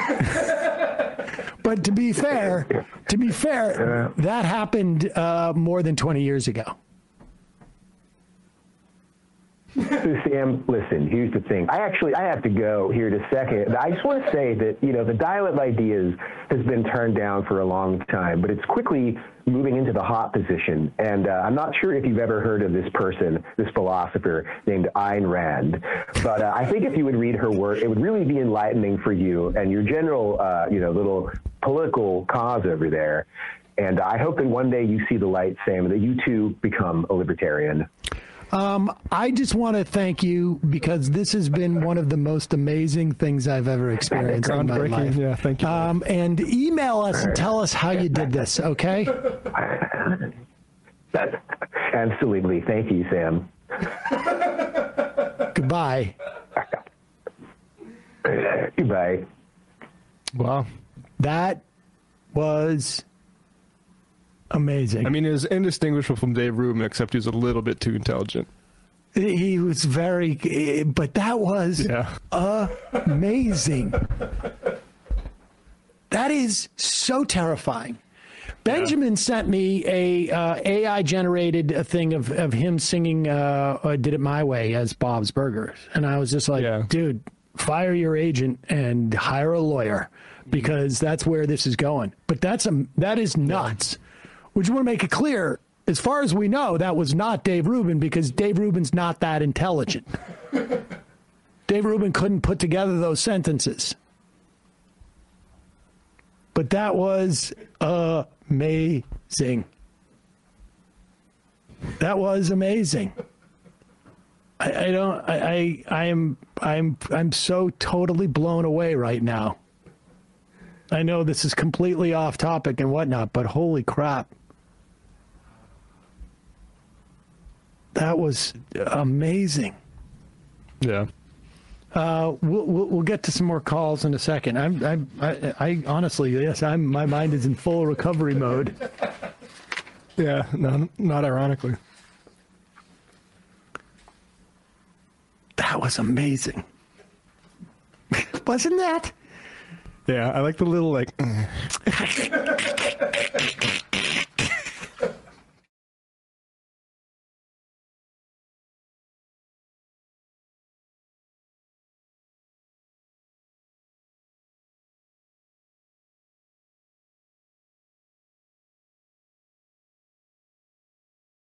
But to be fair, to be fair, that happened uh, more than twenty years ago.
So, Sam, listen, here's the thing. I actually, I have to go here in a second. I just want to say that, you know, the Dial of Ideas has been turned down for a long time, but it's quickly moving into the hot position. And uh, I'm not sure if you've ever heard of this person, this philosopher named Ayn Rand. But uh, I think if you would read her work, it would really be enlightening for you and your general, uh, you know, little political cause over there. And I hope that one day you see the light, Sam, that you too become a libertarian.
Um, I just want to thank you because this has been one of the most amazing things I've ever experienced in my life.
Yeah, thank you.
Um, and email us and tell us how you did this, okay?
Absolutely. Thank you, Sam.
Goodbye.
Goodbye.
Wow.
That was amazing.
I mean, it was indistinguishable from Dave Rubin, except he was a little bit too intelligent.
He was very, but that was
yeah.
amazing. That is so terrifying. Benjamin yeah. sent me a uh, A I generated thing of, of him singing uh, uh, "Did It My Way" as Bob's Burgers, and I was just like, yeah. dude, fire your agent and hire a lawyer because that's where this is going. But that's a that is nuts. Yeah. We just want to make it clear, as far as we know, that was not Dave Rubin because Dave Rubin's not that intelligent. Dave Rubin couldn't put together those sentences. But that was amazing. That was amazing. I, I don't. I, I. I am. I'm. I'm so totally blown away right now. I know this is completely off topic and whatnot, but holy crap! That was amazing.
Yeah.
Uh, we'll, we'll we'll get to some more calls in a second. I'm, I'm I, I honestly, yes, I'm. My mind is in full recovery mode.
Yeah, no, not ironically.
That was amazing, wasn't that?
Yeah, I like the little like.